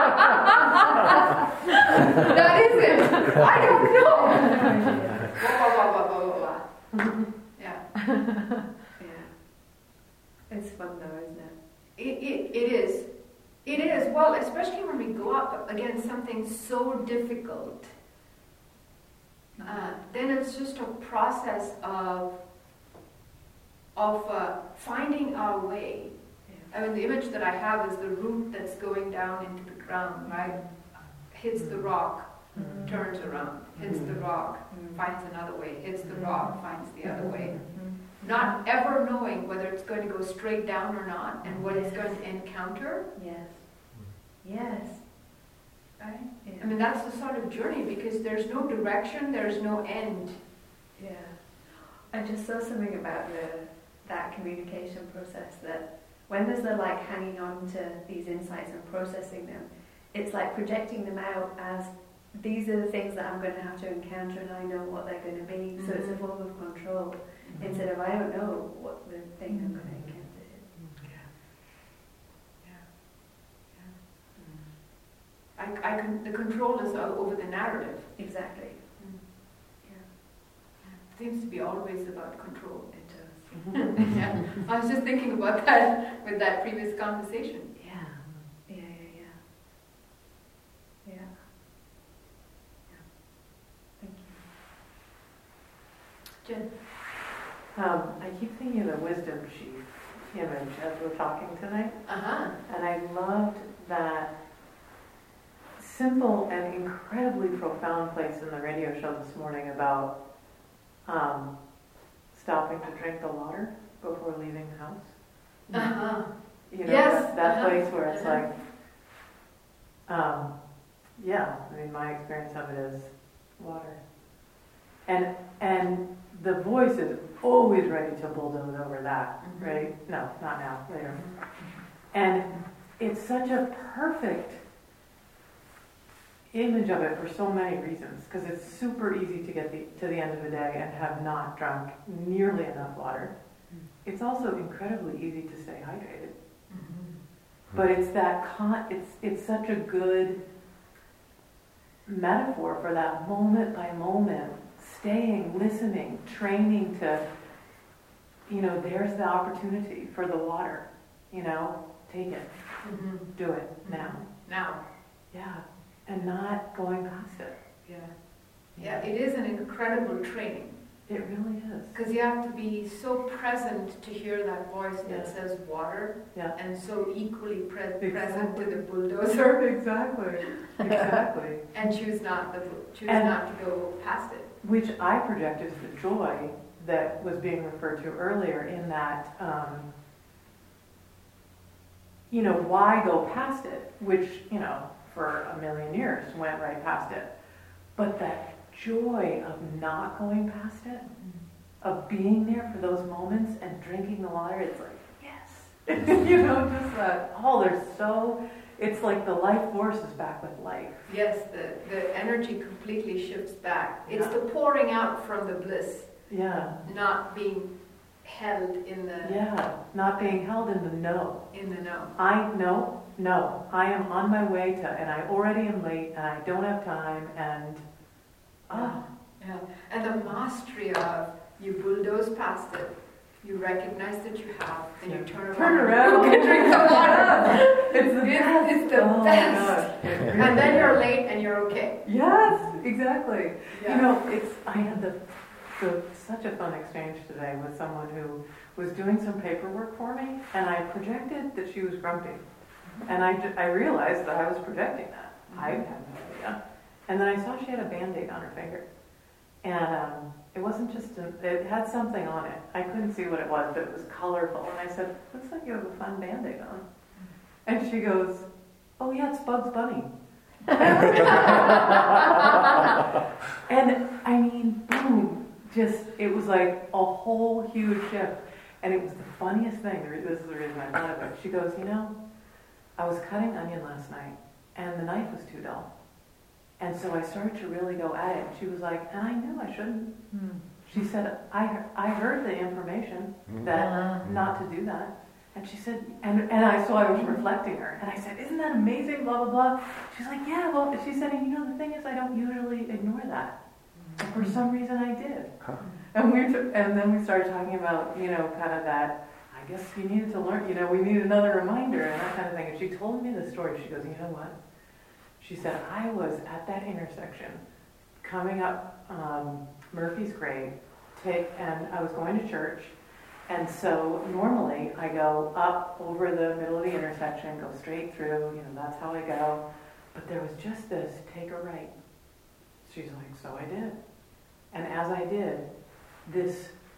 That is it. I don't know. Blah, blah, blah, blah, blah, blah. Yeah. Yeah. It's fun though, isn't it? It it it is. It is. Well, especially when we go up against something so difficult, uh, then it's just a process of. of uh, finding our way. Yeah. I mean, the image that I have is the root that's going down into the ground, right? Hits the rock, mm-hmm. turns around, hits mm-hmm. the rock, mm-hmm. finds another way, hits the rock, finds the other way. Mm-hmm. not ever knowing whether it's going to go straight down or not, and what it's going to encounter. Yes. Yes. Right? Yeah. I mean, that's the sort of journey, because there's no direction, there's no end. Yeah. I just saw something about the that communication process, that when there's the like hanging on to these insights and processing them, it's like projecting them out as these are the things that I'm going to have to encounter and I know what they're going to be. Mm-hmm. So it's a form of control mm-hmm. instead of I don't know what the thing I'm going to encounter is. Yeah. Yeah. Yeah. I, I can, the control is over the narrative. Exactly. Mm. Yeah. It seems to be always about control. It does. Yeah. I was just thinking about that with that previous conversation. Yeah. Yeah, yeah, yeah. Yeah. Yeah. Thank you. Jen? Um, I keep thinking of the wisdom sheath image as we're talking tonight. Uh-huh. And I loved that simple and incredibly profound place in the radio show this morning about um, stopping to drink the water before leaving the house. Uh-huh. You know, Yes. that, that uh-huh. place where it's uh-huh. like, um, yeah, I mean, my experience of it is water. And and the voice is always ready to bulldoze over that, Mhm. right? No, not now, later. And it's such a perfect image of it for so many reasons, because it's super easy to get the, to the end of the day and have not drunk nearly enough water. It's also incredibly easy to stay hydrated. Mm-hmm. But it's that con- it's it's such a good metaphor for that moment by moment, staying, listening, training to, you know, there's the opportunity for the water, you know, take it, Mm-hmm. do it now. Now. Yeah, and not going past it. Yeah. Yeah, it is an incredible training. It really is. Because you have to be so present to hear that voice that Yeah. says water, Yeah. and so equally pre- Exactly. present to the bulldozer, Exactly. Exactly. and choose not the choose And- not to go past it. Which I project as the joy that was being referred to earlier in that, um, you know, why go past it? Which, you know, for a million years went right past it. But that joy of not going past it, of being there for those moments and drinking the water, it's like, yes. You know, just that, oh, there's so, it's like the life force is back with life. Yes, the, the energy completely shifts back. It's Yeah. the pouring out from the bliss, Yeah, not being held in the yeah, not being held in the no. in the no. I, no, no, I am on my way to, and I already am late, and I don't have time, and, oh, Yeah, and the mastery of you bulldoze past it, you recognize that you have, then you Yeah. turn around, Turn around. and drink the water. it's the It's, best. it's the Oh my best. gosh, it really And then you're is. late and you're okay. Yes, exactly. Yeah. You know, it's, I had the, the, such a fun exchange today with someone who was doing some paperwork for me, and I projected that she was grumpy. And I, ju- I realized that I was projecting that. I had no idea. And then I saw she had a Band-Aid on her finger. And um, it wasn't just, a, it had something on it. I couldn't see what it was, but it was colorful. And I said, looks like you have a fun Band-Aid on. And she goes, oh yeah, it's Bugs Bunny. And I mean, boom, just, it was like a whole huge shift. And it was the funniest thing. The re- This is the reason I thought of it. She goes, you know, I was cutting onion last night, and the knife was too dull. And so I started to really go at it. She was like, and I knew I shouldn't. She said, I, he- I heard the information that not to do that. And she said, and, and I, so I was reflecting her. And I said, isn't that amazing, blah, blah, blah. She's like, yeah, well, she said, and you know, the thing is, I don't usually ignore that. And for some reason I did. Huh. And we were t- and then we started talking about, you know, kind of that, I guess you needed to learn, you know, we need another reminder and that kind of thing. And she told me the story. She goes, you know what? She said, I was at that intersection coming up um, Murphy's grave, take, and I was going to church. And so normally I go up over the middle of the intersection, go straight through, you know, that's how I go. But there was just this, take a right. She's like, so I did. And as I did, this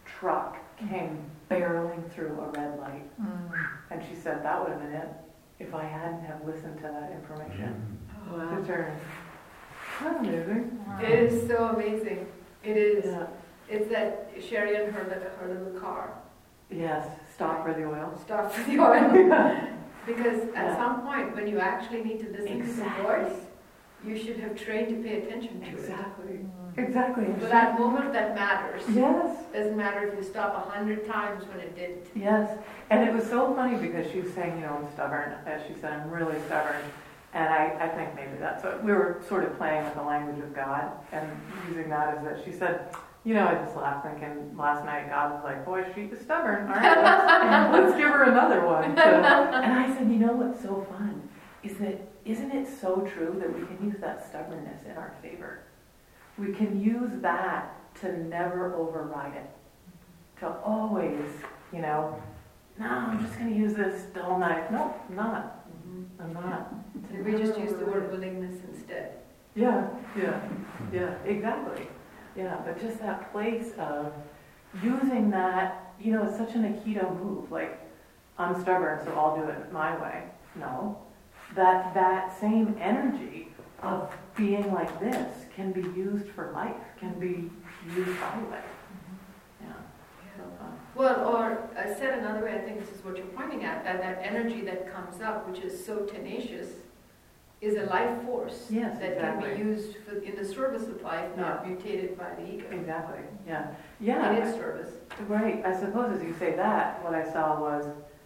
truck came barreling through a red light. Mm. And she said that would have been it if I hadn't have listened to that information. Wow. To turn. That's amazing. Wow. It is so amazing. It is. Yeah. It's that Sherry and her, little- her little car. Yes, stop for the oil. Stop for the oil. Because at Yeah. some point, when you actually need to listen Exactly. to the voice, you should have trained to pay attention to Exactly. Mm. Exactly. it. So that moment that matters. Yes. Doesn't matter if you stop a hundred times when it didn't. Yes, and it was so funny because she was saying, you know, I'm stubborn. As she said, I'm really stubborn. And I, I think maybe that's what we were sort of playing with the language of God and using that as that. She said, you know, I just laughed thinking last night God was like, boy, she is stubborn. All right, let's, let's give her another one. So, and I said, you know what's so fun is that isn't it so true that we can use that stubbornness in our favor? We can use that to never override it. To always, you know, no, I'm just going to use this dull knife. No, I'm not. I'm not. And we just use the word willingness instead. Yeah, yeah, yeah, exactly. Yeah, but just that place of using that, you know, it's such an Aikido move. Like, I'm stubborn, so I'll do it my way. No. That, that same energy of being like this can be used for life, can be used always. Yeah. So fun. Well, or uh, said another way, I think this is what you're pointing at, that that energy that comes up, which is so tenacious, is a life force Yes, that exactly. can be used for, in the service of life, not mutated by the ego. Exactly. Yeah. Yeah. In its service. Right. I suppose as you say that, what I saw was,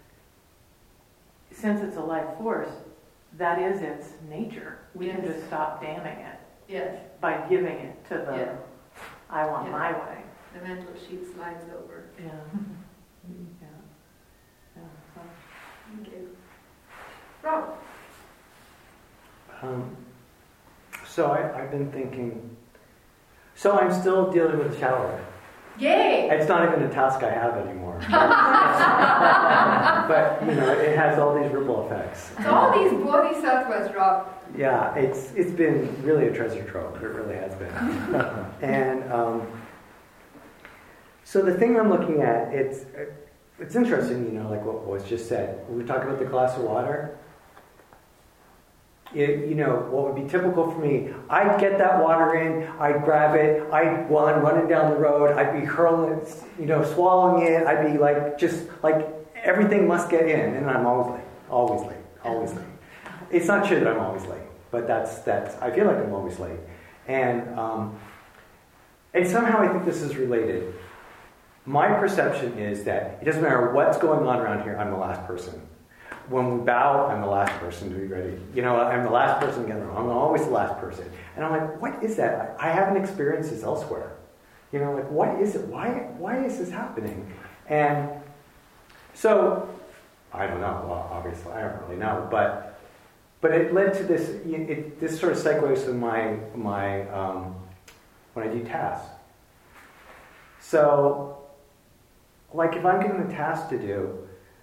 since it's a life force, that is its nature. We can Yes. just stop damning it Yes, by giving it to the, Yeah. I want Yeah. my way. the mental sheet slides over. Yeah. Yeah. Yeah. So, Thank you. Rob. Um, so I, I've been thinking, so I'm still dealing with the shower. Yay! It's not even a task I have anymore. But, you know, it has all these ripple effects. So all these bodhisattvas, Rob. Yeah, it's it's been really a treasure trove. It really has been. And um, so the thing I'm looking at, it's it's interesting, you know, like what was just said. We talk about the glass of water. It, you know, what would be typical for me, I'd get that water in, I'd grab it, I'd, while I'm running down the road, I'd be hurling it, you know, swallowing it, I'd be like, just like, everything must get in, and I'm always late, always late, always late. It's not true that I'm always late, but that's, that's I feel like I'm always late. And, um, and somehow I think this is related. My perception is that it doesn't matter what's going on around here, I'm the last person. When we bow, I'm the last person to be ready. You know, I'm the last person to get there. I'm always the last person. And I'm like, what is that? I haven't experienced this elsewhere. You know, like, what is it? Why, why is this happening? And so, I don't know. Well, obviously, I don't really know. But but it led to this, it, this sort of segues to my, my um, when I do tasks. So, like, if I'm given a task to do,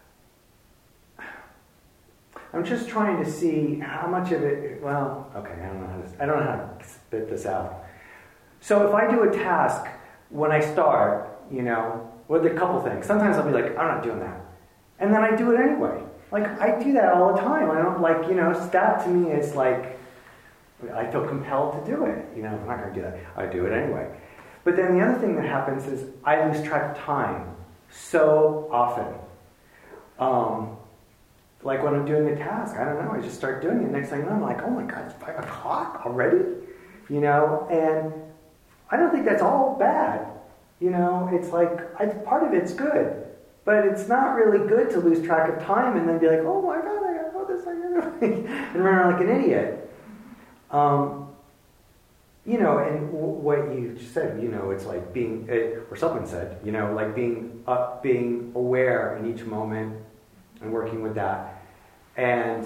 I'm just trying to see how much of it, well, okay, I don't know how to, I don't know how to spit this out. So if I do a task, when I start, you know, with a couple things, sometimes I'll be like, I'm not doing that. And then I do it anyway. Like, I do that all the time. I don't, like, you know, that to me is like, I feel compelled to do it. You know, I'm not going to do that. I do it anyway. But then the other thing that happens is I lose track of time so often. Um... Like when I'm doing a task, I don't know, I just start doing it. Next thing I know, I'm like, oh my God, it's five o'clock already? You know, and I don't think that's all bad. You know, it's like, I, part of it's good. But it's not really good to lose track of time and then be like, oh my God, I gotta know this, I gotta and run around like an idiot. Um, you know, and w- what you said, you know, it's like being, or someone said, you know, like being up, being aware in each moment, and working with that. And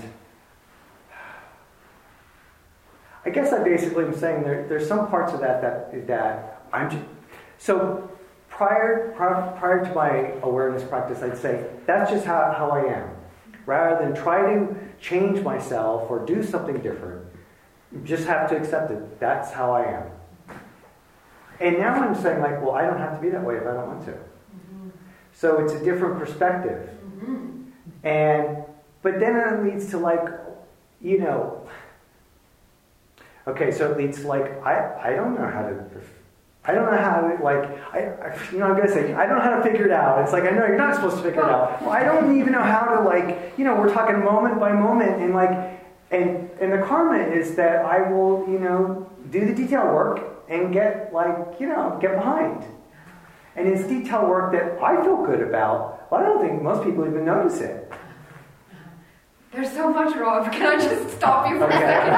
I guess I basically am saying there, there's some parts of that that, that I'm just, so prior, prior prior to my awareness practice, I'd say that's just how, how I am. Rather than try to change myself or do something different, you just have to accept it. That's how I am. And now I'm saying like, well, I don't have to be that way if I don't want to. So it's a different perspective. Mm-hmm. And, but then it leads to like, you know, okay, so it leads to like, I, I don't know how to, I don't know how to, like, I, I you know, I'm going to say, I don't know how to figure it out. It's like, I know you're not supposed to figure it out. Well, I don't even know how to, like, you know, we're talking moment by moment, and like, and, and the karma is that I will, you know, do the detail work and get, like, you know, get behind. And it's detail work that I feel good about. Well, I don't think most people even notice it. There's so much, Rob. Can I just stop you for Okay. a second?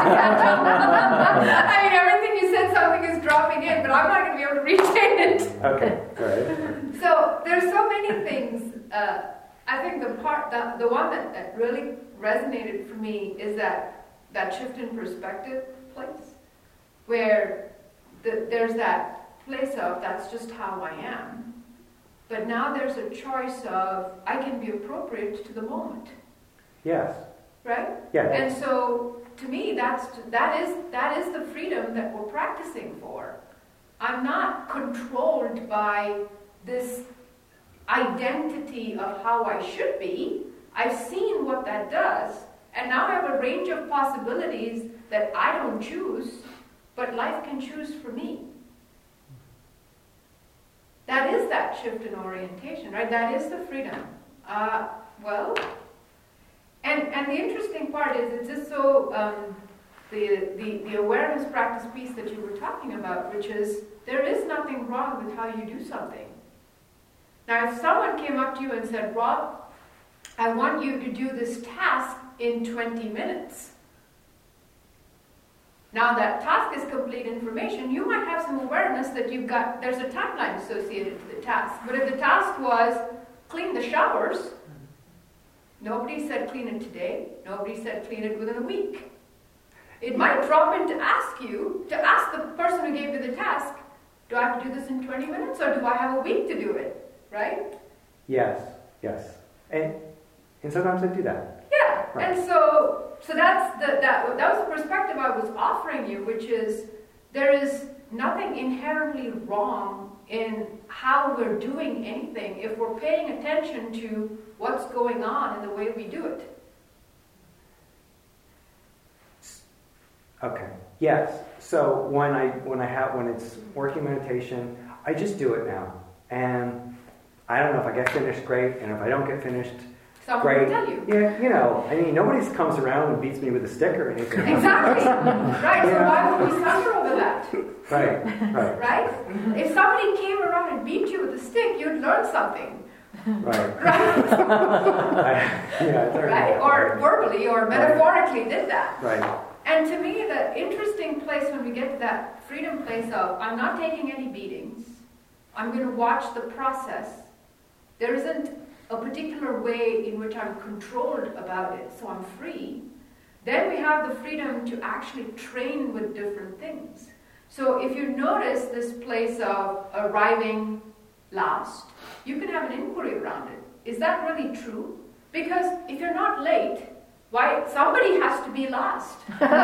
I mean, everything you said, something is dropping in, but I'm not going to be able to retain it. Okay, all right. So there's so many things. Uh, I think the part, the, the one that, that really resonated for me is that that shift in perspective place, where the, there's that place of that's just how I am, but now there's a choice of I can be appropriate to the moment. Yes. Right? Yeah. And so, to me, that's that is that is the freedom that we're practicing for. I'm not controlled by this identity of how I should be. I've seen what that does, and now I have a range of possibilities that I don't choose, but life can choose for me. That is that shift in orientation, right? That is the freedom. Uh, well. And and the interesting part is it's just so um, the, the the awareness practice piece that you were talking about, which is there is nothing wrong with how you do something. Now, if someone came up to you and said, "Rob, I want you to do this task in twenty minutes." Now that task is complete information, you might have some awareness that you've got. There's a timeline associated to the task. But if the task was clean the showers. Nobody said clean it today. Nobody said clean it within a week. It might drop in to ask you, to ask the person who gave you the task, do I have to do this in twenty minutes or do I have a week to do it? Right? Yes, yes. And and sometimes I do that. Yeah. Right. And so so that's the that that was the perspective I was offering you, which is there is nothing inherently wrong in how we're doing anything if we're paying attention to what's going on in the way we do it. Okay. Yes. So when I when I have when it's working meditation, I just do it now. And I don't know if I get finished, great, and if I don't get finished, Someone great. will tell you. Yeah, you know, I mean, nobody comes around and beats me with a stick or anything. Exactly. Right. So Yeah. why would we suffer over that? Right. Right. Right? If somebody came around and beat you with a stick, you'd learn something. Right. Right? I, yeah, it's already Right? Or verbally or metaphorically did that. Right. And to me, the interesting place when we get to that freedom place of, I'm not taking any beatings, I'm going to watch the process. There isn't a particular way in which I'm controlled about it, so I'm free. Then we have the freedom to actually train with different things. So if you notice this place of arriving last, you can have an inquiry around it. Is that really true? Because if you're not late, why somebody has to be last.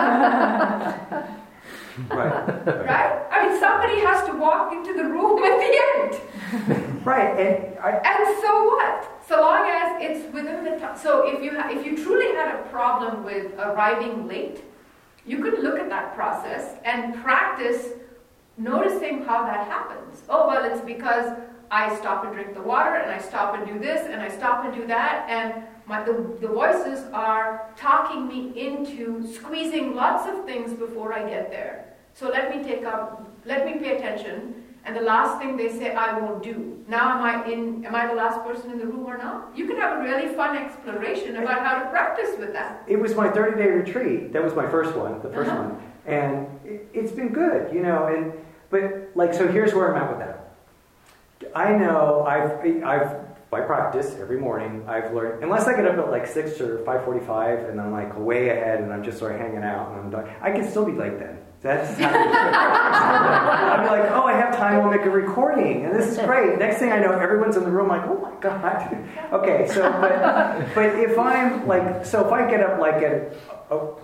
Right. Right? I mean, somebody has to walk into the room at the end. Right. And I, And so what? So long as it's within the time. So if you ha- if you truly had a problem with arriving late, you could look at that process and practice noticing how that happens. Oh, well, it's because I stop and drink the water, and I stop and do this, and I stop and do that, and my, the, the voices are talking me into squeezing lots of things before I get there. So let me take up, let me pay attention, and the last thing they say I won't do. Now am I in, am I the last person in the room or not? You can have a really fun exploration about how to practice with that. it was my thirty-day retreat. That was my first one, the first Uh-huh. one. And it, it's been good, you know. And but, like, so here's where I'm at with that. I know I've, I've by practice every morning, I've learned, unless I get up at like six or five forty-five and I'm like way ahead and I'm just sort of hanging out and I'm done, I can still be late then. That's how I'll be like, oh, I have time, I'll make a recording, and this is great. Next thing I know, everyone's in the room like, oh my God. Okay, so, but, but if I'm like, so if I get up like at, oh,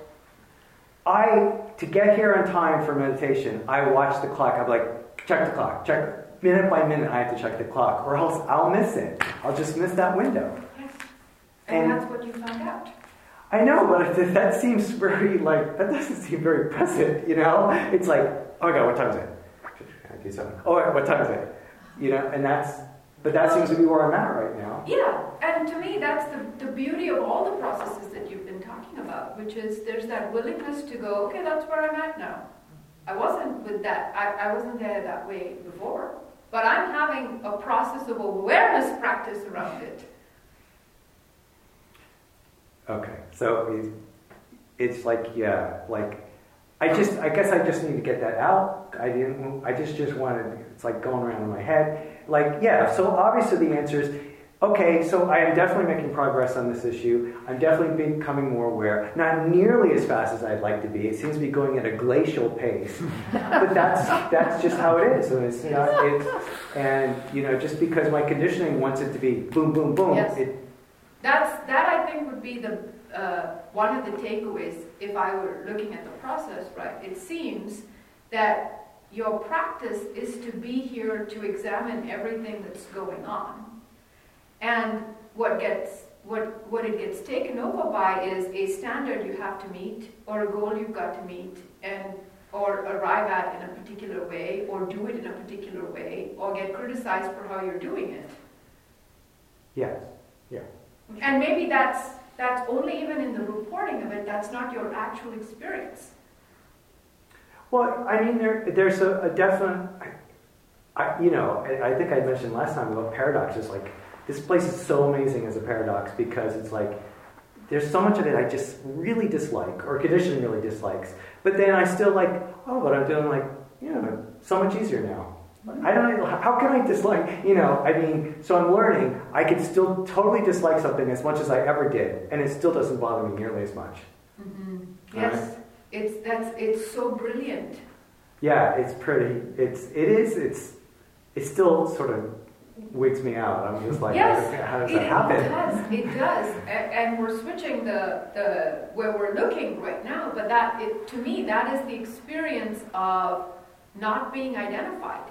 I, to get here on time for meditation, I watch the clock. I'm like, check the clock, check, minute by minute, I have to check the clock, or else I'll miss it. I'll just miss that window. Yes. And, And- that's what you found out. I know, but it- that seems very, like, that doesn't seem very present, you know? It's like, oh my God, what time is it? I do something. Oh, what time is it? You know, and that's, but that seems to be where I'm at right now. Yeah, and to me, that's the, the beauty of all the processes that you've been talking about, which is there's that willingness to go, okay, that's where I'm at now. I wasn't with that, I, I wasn't there that way before, but I'm having a process of awareness practice around it. Okay, so it- it's like, yeah, like, I just, I guess I just need to get that out. I didn't, I just, just wanted, it's like going around in my head. Like, yeah, so obviously the answer is, okay, so I am definitely making progress on this issue. I'm definitely becoming more aware. Not nearly as fast as I'd like to be. It seems to be going at a glacial pace. But that's that's just how it is. And it's not, it's, and, you know, just because my conditioning wants it to be boom, boom, boom, Yes. it, That's, that I think would be the, uh, one of the takeaways if I were looking at the process, right? It seems that your practice is to be here to examine everything that's going on. And what gets what what it gets taken over by is a standard you have to meet, or a goal you've got to meet, and or arrive at in a particular way, or do it in a particular way, or get criticized for how you're doing it. yes, yeah. And maybe that's that's only even in the reporting of it. That's not your actual experience. Well, I mean, there, there's a, a definite, I, I, you know, I, I think I mentioned last time about paradoxes. Like, this place is so amazing as a paradox because it's like, there's so much of it I just really dislike, or conditioning really dislikes. But then I still like, oh, but I'm doing like, you know, so much easier now. I don't know, how can I dislike, you know, I mean, so I'm learning, I can still totally dislike something as much as I ever did, and it still doesn't bother me nearly as much. Mm-hmm. Yes, Right. it's that's it's so brilliant. Yeah, it's pretty, it's, it is, it's, it still sort of wigs me out. I'm just like, Yes, how does it, that happen? it does. It does, A- and we're switching the the where we're looking right now. But that, it, to me, that is the experience of not being identified,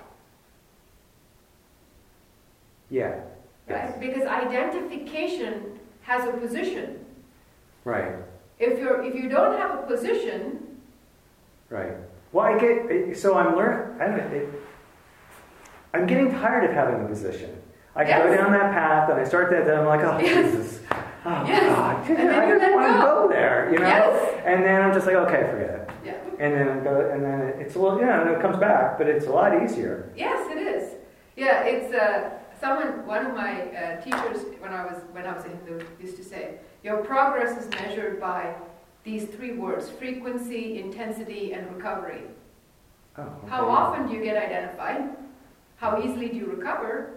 Yeah. right? Yes. Because identification has a position. Right, If you're if you don't have a position, right. Well, I get, so I'm learning, I don't know, it, I'm getting tired of having a position. I Yes. go down that path and I start that, then I'm like, oh, Yes. Jesus. Oh, Yes. God. And then I you just let want to go. go there, you know? Yes. And then I'm just like, okay, forget it. yeah. And then I go, and then it's a little, yeah, and it comes back, but it's a lot easier. Yes, it is. Yeah, it's uh, someone. One of my uh, teachers, when I was when I was a Hindu, used to say, "Your progress is measured by these three words: frequency, intensity, and recovery." Oh, okay. How often do you get identified? How easily do you recover?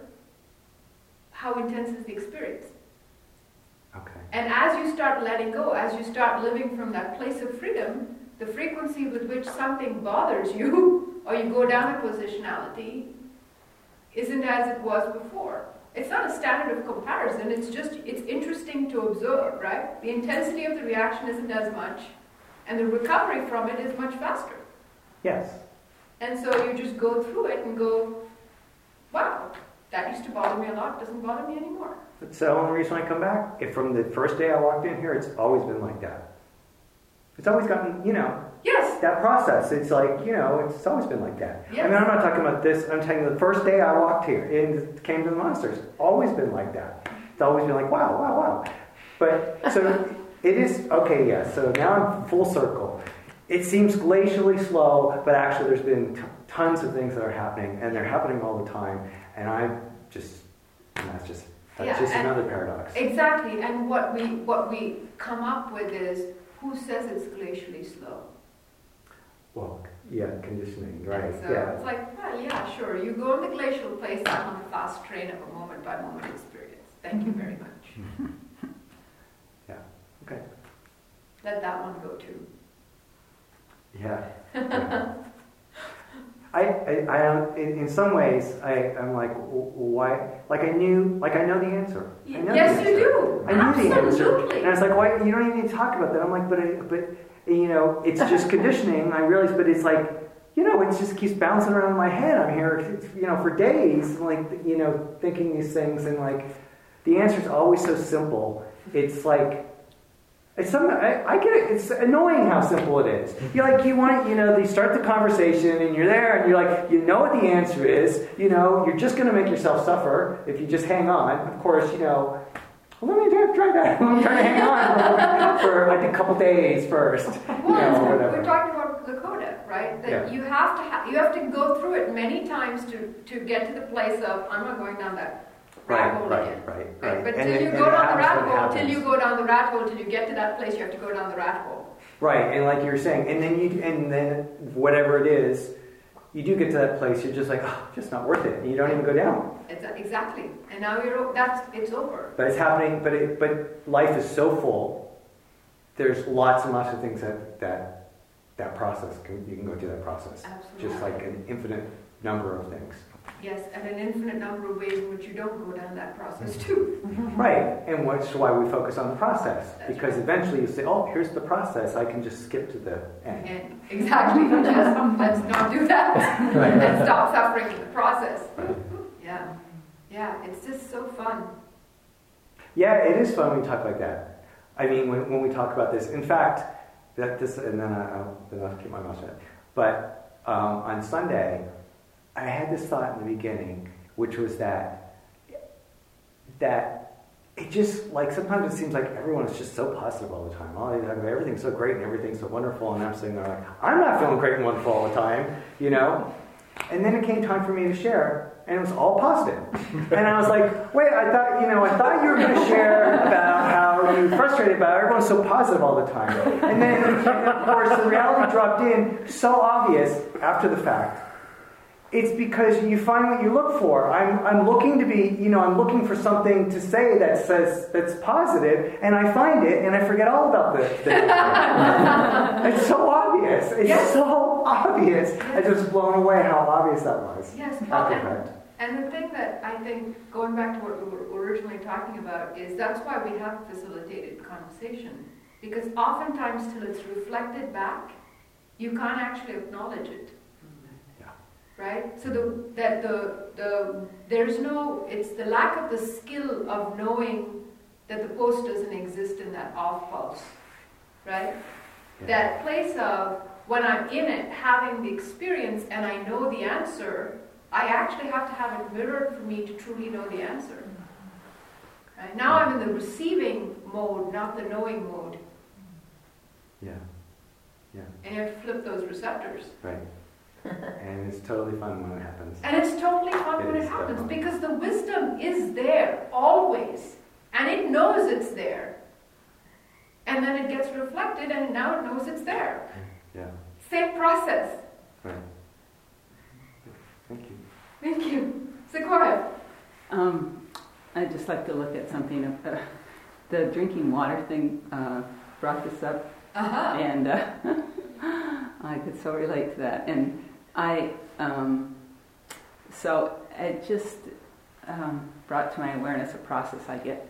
How intense is the experience? Okay. And as you start letting go, as you start living from that place of freedom, the frequency with which something bothers you, or you go down a positionality, isn't as it was before. It's not a standard of comparison, it's just, it's interesting to observe, right? The intensity of the reaction isn't as much, and the recovery from it is much faster. Yes. And so you just go through it and go, wow, that used to bother me a lot, doesn't bother me anymore. It's the only reason I come back. If from the first day I walked in here, it's always been like that. It's always gotten, you know, Yes, that process. It's like, you know, it's always been like that. Yes. I mean, I'm not talking about this. I'm talking the first day I walked here and came to the monastery. It's always been like that. It's always been like, wow, wow, wow. But, so it is, okay, yeah. So now I'm full circle. It seems glacially slow, but actually there's been t- tons of things that are happening, and they're happening all the time. And I'm just, and that's just, that's Yeah, just and- another paradox. exactly. And what we what we come up with is, who says it's glacially slow? Well, yeah, conditioning, right? And so Yeah. it's like, well, yeah, sure. You go on the glacial place, I'm on the fast train of a moment by moment experience. Thank you very much. Yeah. Okay. Let that one go too. Yeah. Yeah. I, I, I am, in, in some ways, I, I'm like, w- why? Like I knew, like I know the answer. I know Yes, the you answer. do. I knew the answer. Absolutely. And I was like, why? You don't even need to talk about that. I'm like, but, I, but, you know, it's just conditioning. I realize, but it's like, you know, it just keeps bouncing around in my head. I'm here, you know, for days, like, you know, thinking these things, and like, the answer is always so simple. It's like, it's something, I, I get it, it's annoying how simple it is. You're like, you want, you know, you start the conversation, and you're there, and you're like, you know what the answer is, you know, you're just going to make yourself suffer if you just hang on. Of course, you know, well, let me try, try that. Let me try to hang on for, for like a couple days first. Well, you know, we're whatever. talking about Lakota, right? That Yeah. you have to ha- you have to go through it many times to, to get to the place of I'm not going down that Right, rat hole right, again. right, Right? right. But And till it- you and go it down the happens rat when it hole, till happens. you go down the rat hole, till you get to that place, you have to go down the rat hole. Right, and like you were saying, and then you, and then whatever it is, you do get to that place. You're just like, oh, just not worth it, and you don't even go down. It's, exactly. And now you're o- that's it's over. But it's happening. But it, but life is so full. There's lots and lots of things that that that process can, you can go through that process. Absolutely. Just like an infinite number of things. Yes, and an infinite number of ways in which you don't go down that process too. Right, and which is why we focus on the process, That's because right. eventually you say, oh, here's the process. I can just skip to the end. And exactly, just let's not do that. Right. And stop suffering in the process. Right. Yeah, yeah, it's just so fun. Yeah, it is fun when we talk like that. I mean, when, when we talk about this. In fact, that this, and then I, I'll, then I'll keep my mouth shut. But um, on Sunday, I had this thought in the beginning, which was that that it just, like, sometimes it seems like everyone is just so positive all the time. Oh, everything's so great and everything's so wonderful, and I'm sitting there like, I'm not feeling great and wonderful all the time, you know? And then it came time for me to share, and it was all positive. And I was like, wait, I thought, you know, I thought you were going to share about how you're frustrated about it. Everyone's so positive all the time. And then, and of course, the reality dropped in, so obvious after the fact. It's because you find what you look for. I'm, I'm looking to be, you know, I'm looking for something to say that says, that's positive, and I find it, and I forget all about the, the It's so obvious. It's Yes. so obvious. I was just blown away how obvious that was. Yes, After and, fact. and the thing that I think, going back to what we were originally talking about, is that's why we have facilitated conversation. Because oftentimes, till it's reflected back, you can't actually acknowledge it. Right? So the that the the there's no it's the lack of the skill of knowing that the post doesn't exist in that off pulse. Right? Yeah. That place of when I'm in it, having the experience and I know the answer, I actually have to have it mirrored for me to truly know the answer. Right? Now I'm in the receiving mode, not the knowing mode. Yeah. Yeah. And you have to flip those receptors. Right. And it's totally fun when it happens. And it's totally fun It when it is happens definitely. because the wisdom is there always. And it knows it's there. And then it gets reflected and now it knows it's there. Yeah. Same process. Right. Thank you. Thank you. Sequoia. Um, I'd just like to look at something. Uh, the drinking water thing uh, brought this up, Uh-huh. and uh, I could so relate to that. And I, um, so it just um, brought to my awareness a process I get,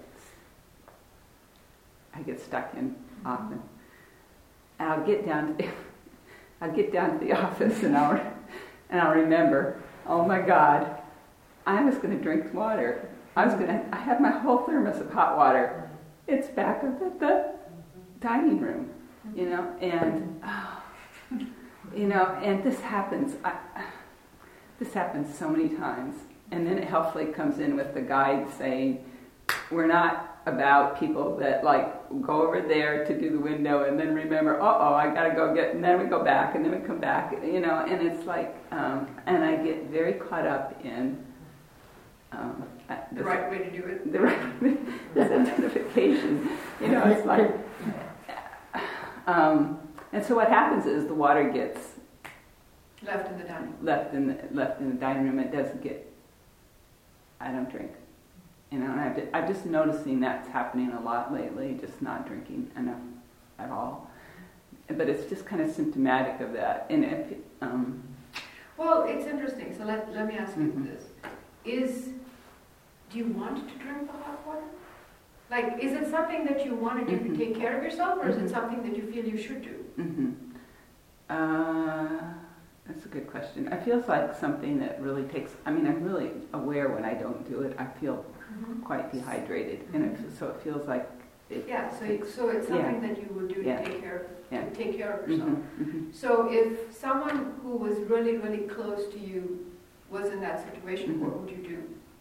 I get stuck in often. And I'll get down to, I'll get down to the office and I'll, and I'll remember, oh my God, I was going to drink water. I was going to, I had my whole thermos of hot water. It's back up at the dining room, you know, and, oh, you know, and this happens, I, this happens so many times. And then it helpfully comes in with the guide saying, we're not about people that like go over there to do the window and then remember, uh-oh, I gotta go get, and then we go back and then we come back, you know, and it's like, um, and I get very caught up in um, The right way to do it. the right this identification, you know, it's like, um, and so what happens is the water gets Left in the dining. left in the, left in the dining room. It doesn't get, I don't drink. You know, and I've just, I'm just noticing that's happening a lot lately, just not drinking enough at all. But it's just kind of symptomatic of that. And if, um, Well, it's interesting. So let, let me ask you Mhm. this. Is, do you want to drink the hot water? Like, is it something that you want to do Mhm. to take care of yourself, or is Mhm. it something that you feel you should do? mm-hmm. uh, That's a good question. It feels like something that really takes, I mean, I'm really aware when I don't do it, I feel Mm-hmm. quite dehydrated. And it, so it feels like it Yeah, so, it, so it's something Yeah. that you would do to Yeah. take care Yeah. to take care of yourself. Mhm, mhm. So if someone who was really, really close to you was in that situation, Mhm. what would you do?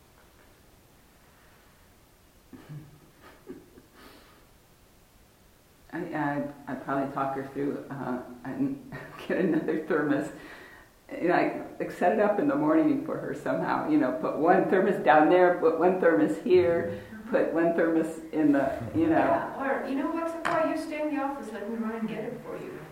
I, I, I'd probably talk her through uh, and get another thermos. You know, I like set it up in the morning for her somehow. You know, put one thermos down there, put one thermos here, put one thermos in the, you know. Yeah, or you know what, Sequoia, you stay in the office, let me run and get it for you.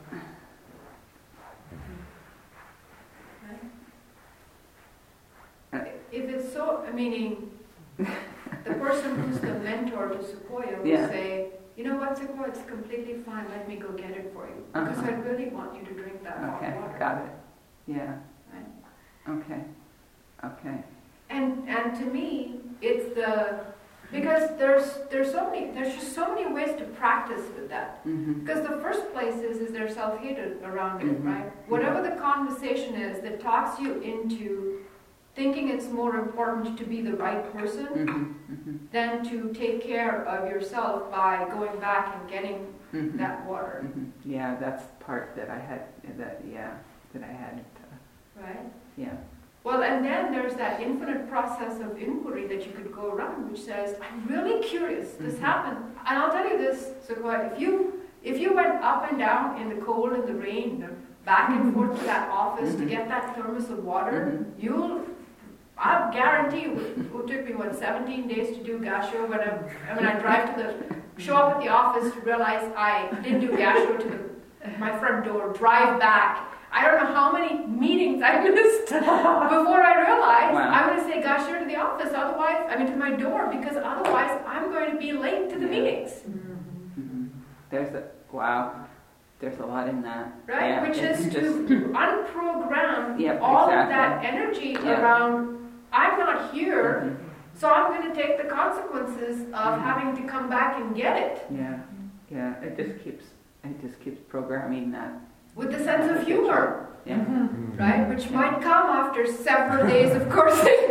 Right? If it's so, meaning, the person who's the mentor to Sequoia will Yeah. say, you know what, Sequoia, it's completely fine, let me go get it for you. Because Uh-huh. I really want you to drink that hot Okay, water. got it. Yeah. Right? Okay. Okay. And and to me, it's the because there's there's so many there's just so many ways to practice with that. Mm-hmm. Because the first place is is there's self-hatred around it, Mhm. right? Whatever the conversation is that talks you into thinking it's more important to be the right person Mm-hmm. Mm-hmm. than to take care of yourself by going back and getting Mm-hmm. that water, Mm-hmm. Yeah, that's part that I had. That yeah, that I had. Uh, right? yeah. Well, and then there's that infinite process of inquiry that you could go around, which says, I'm really curious, this Mhm. happened. And I'll tell you this, Sequoia, if you, if you went up and down in the cold and the rain, back and forth to that office to Mhm. get that thermos of water, Mhm. you'll, I guarantee you, it took me, what, seventeen days to do Gasho, when I, when I drive to the, show up at the office to realize I didn't do Gasho to the, my front door, drive back. I don't know how many meetings I missed before I realized Wow. I'm going to say, gosh, you're to the office, otherwise, I mean, to my door, because otherwise I'm going to be late to the Yeah. meetings, Mm-hmm. There's a wow. There's a lot in that. right? Yeah, Which it's is just, to unprogram Yep, all exactly. of that energy Yeah. around, I'm not here, Mhm. so I'm going to take the consequences of Mhm. having to come back and get it, Yeah. Yeah. It just keeps. It just keeps programming that. with the sense of humor, Yeah. right? Which might come after several days of coursing,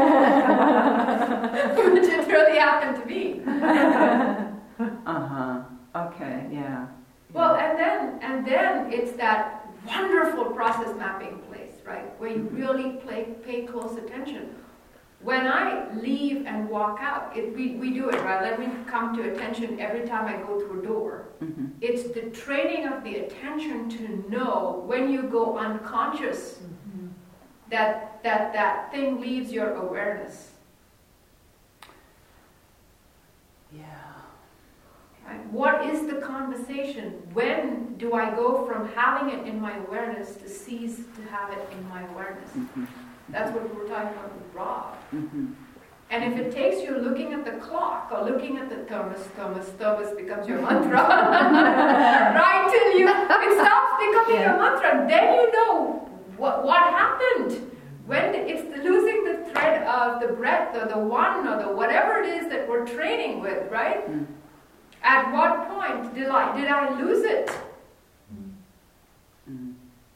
which it really happened to be. Uh huh. Okay. Yeah. Well, and then and then it's that wonderful process mapping place, right, where you really play, pay close attention. When I leave and walk out, it, we, we do it, right? Let me come to attention every time I go through a door. Mm-hmm. It's the training of the attention to know when you go unconscious that that, that thing leaves your awareness. Yeah. Right? What is the conversation? When do I go from having it in my awareness to cease to have it in my awareness? Mm-hmm. That's what we were talking about with Rob. Mm-hmm. And if it takes you looking at the clock or looking at the thermos, thermos, thermos becomes your mantra, right till you, it stops becoming Yeah. your mantra, then you know what, what happened. When it's the losing the thread of the breath or the one or the whatever it is that we're training with, right? Mm. At what point did I, did I lose it? Mm.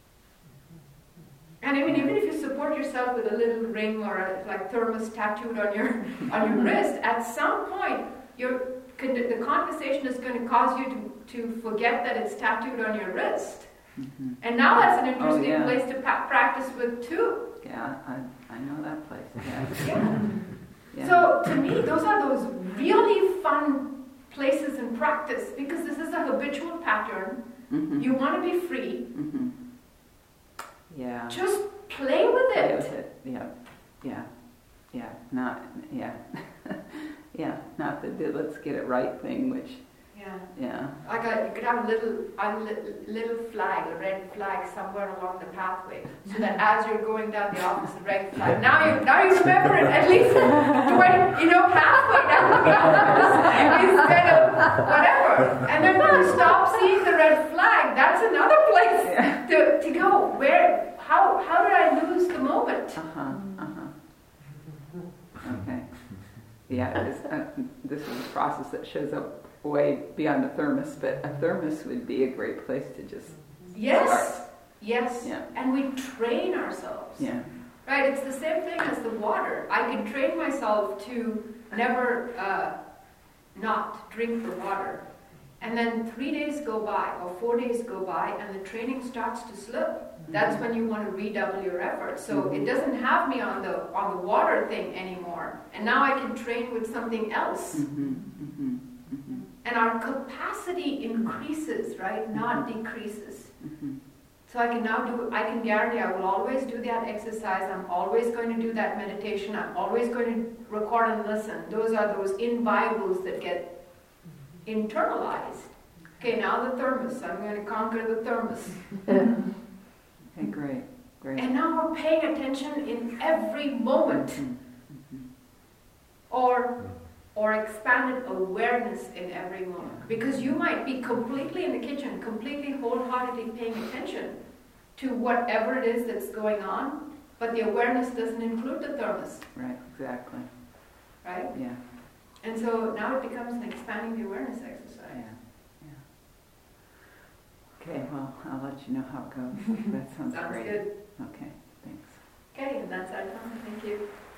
And I mean, even if you support yourself with a little ring or a like thermos tattooed on your on your wrist, at some point, your the conversation is going to cause you to, to forget that it's tattooed on your wrist. Mm-hmm. And now that's an Oh, interesting yeah. place to pa- practice with too. Yeah. I I know that place. Yeah. Yeah. Yeah. So to me, those are those really fun places in practice because this is a habitual pattern. Mm-hmm. You want to be free. Mm-hmm. Yeah. Just play with Play it. with it. Yeah. Yeah. Yeah. Not. Yeah. yeah. Not the, the let's get it right thing, which. Yeah. Yeah. Like a, you could have a little, a li- little flag, a red flag somewhere along the pathway, so that as you're going down the office, the red flag. Now you, now you remember it at least twenty, you know, halfway down the office instead of whatever. And then when you stop seeing the red flag, that's another place Yeah. to, to go. Where, how, how did I lose the moment? Uh huh. Uh huh. Okay. Yeah. It's, uh, this is a process that shows up way beyond the thermos, but a thermos would be a great place to just Yes. start. Yes, Yeah. and we train ourselves. Yeah. Right, it's the same thing as the water. I can train myself to never uh, not drink the water. And then three days go by or four days go by and the training starts to slip. That's when you want to redouble your efforts. So it doesn't have me on the on the water thing anymore. And now I can train with something else. Mm-hmm. Mm-hmm. Mm-hmm. And our capacity increases, right? Not decreases. Mm-hmm. So I can now do, I can guarantee I will always do that exercise. I'm always going to do that meditation. I'm always going to record and listen. Those are those imbibles that get internalized. Okay, now the thermos. I'm going to conquer the thermos. Okay, great, great. And now we're paying attention in every moment. Mm-hmm. Or or expanded awareness in every moment. Because you might be completely in the kitchen, completely wholeheartedly paying attention to whatever it is that's going on, but the awareness doesn't include the thermos. Right, exactly. Right? Yeah. And so now it becomes an expanding the awareness exercise. Yeah. Yeah. Okay, well, I'll let you know how it goes. That sounds, Sounds great. good. Okay, thanks. Okay, and that's our time. Thank you.